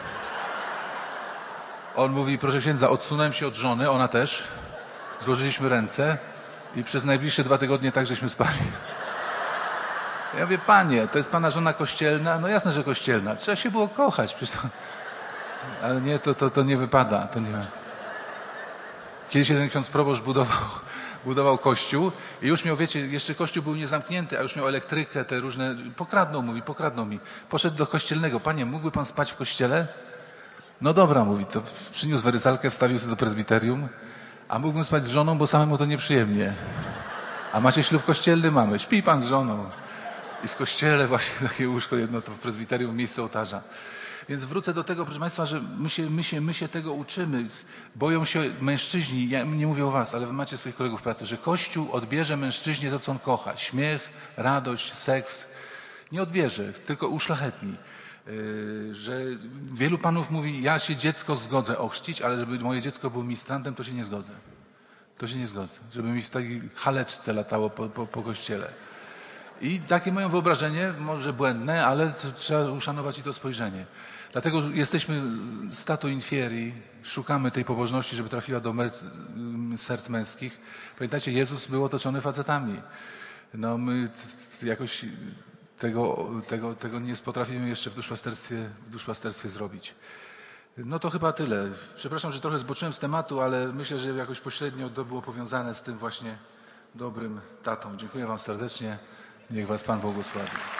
On mówi, proszę księdza, odsunąłem się od żony, ona też. Złożyliśmy ręce i przez najbliższe dwa tygodnie tak żeśmy spali. Ja mówię, panie, to jest pana żona kościelna? No jasne, że kościelna. Trzeba się było kochać. Przecież to... Ale nie, to, to, to nie wypada. To nie... Kiedyś jeden ksiądz proboszcz budował, budował kościół i już miał, wiecie, jeszcze kościół był niezamknięty, a już miał elektrykę, te różne... Pokradną, mówi, pokradną mi. Poszedł do kościelnego. Panie, mógłby pan spać w kościele? No dobra, mówi, to przyniósł werysalkę, wstawił sobie do prezbiterium, a mógłbym spać z żoną, bo samemu to nieprzyjemnie. A macie ślub kościelny? Mamy. Śpi pan z żoną. I w kościele właśnie takie łóżko jedno, to w prezbiterium w miejscu ołtarza. Więc wrócę do tego, proszę państwa, że my się, my się, my się tego uczymy. Boją się mężczyźni, ja nie mówię o was, ale wy macie swoich kolegów w pracy, że Kościół odbierze mężczyźnie to, co on kocha. Śmiech, radość, seks. Nie odbierze, tylko uszlachetni. Yy, że wielu panów mówi, ja się dziecko zgodzę ochrzcić, ale żeby moje dziecko było ministrantem, to się nie zgodzę. To się nie zgodzę. Żeby mi w takiej haleczce latało po, po, po kościele. I takie mają wyobrażenie, może błędne, ale trzeba uszanować i to spojrzenie. Dlatego jesteśmy stato in fieri, szukamy tej pobożności, żeby trafiła do merc, serc męskich. Pamiętacie, Jezus był otoczony facetami. No my jakoś tego, tego, tego nie potrafimy jeszcze w duszpasterstwie, w duszpasterstwie zrobić. No to chyba tyle. Przepraszam, że trochę zboczyłem z tematu, ale myślę, że jakoś pośrednio to było powiązane z tym właśnie dobrym tatą. Dziękuję wam serdecznie. Niech was Pan błogosławi.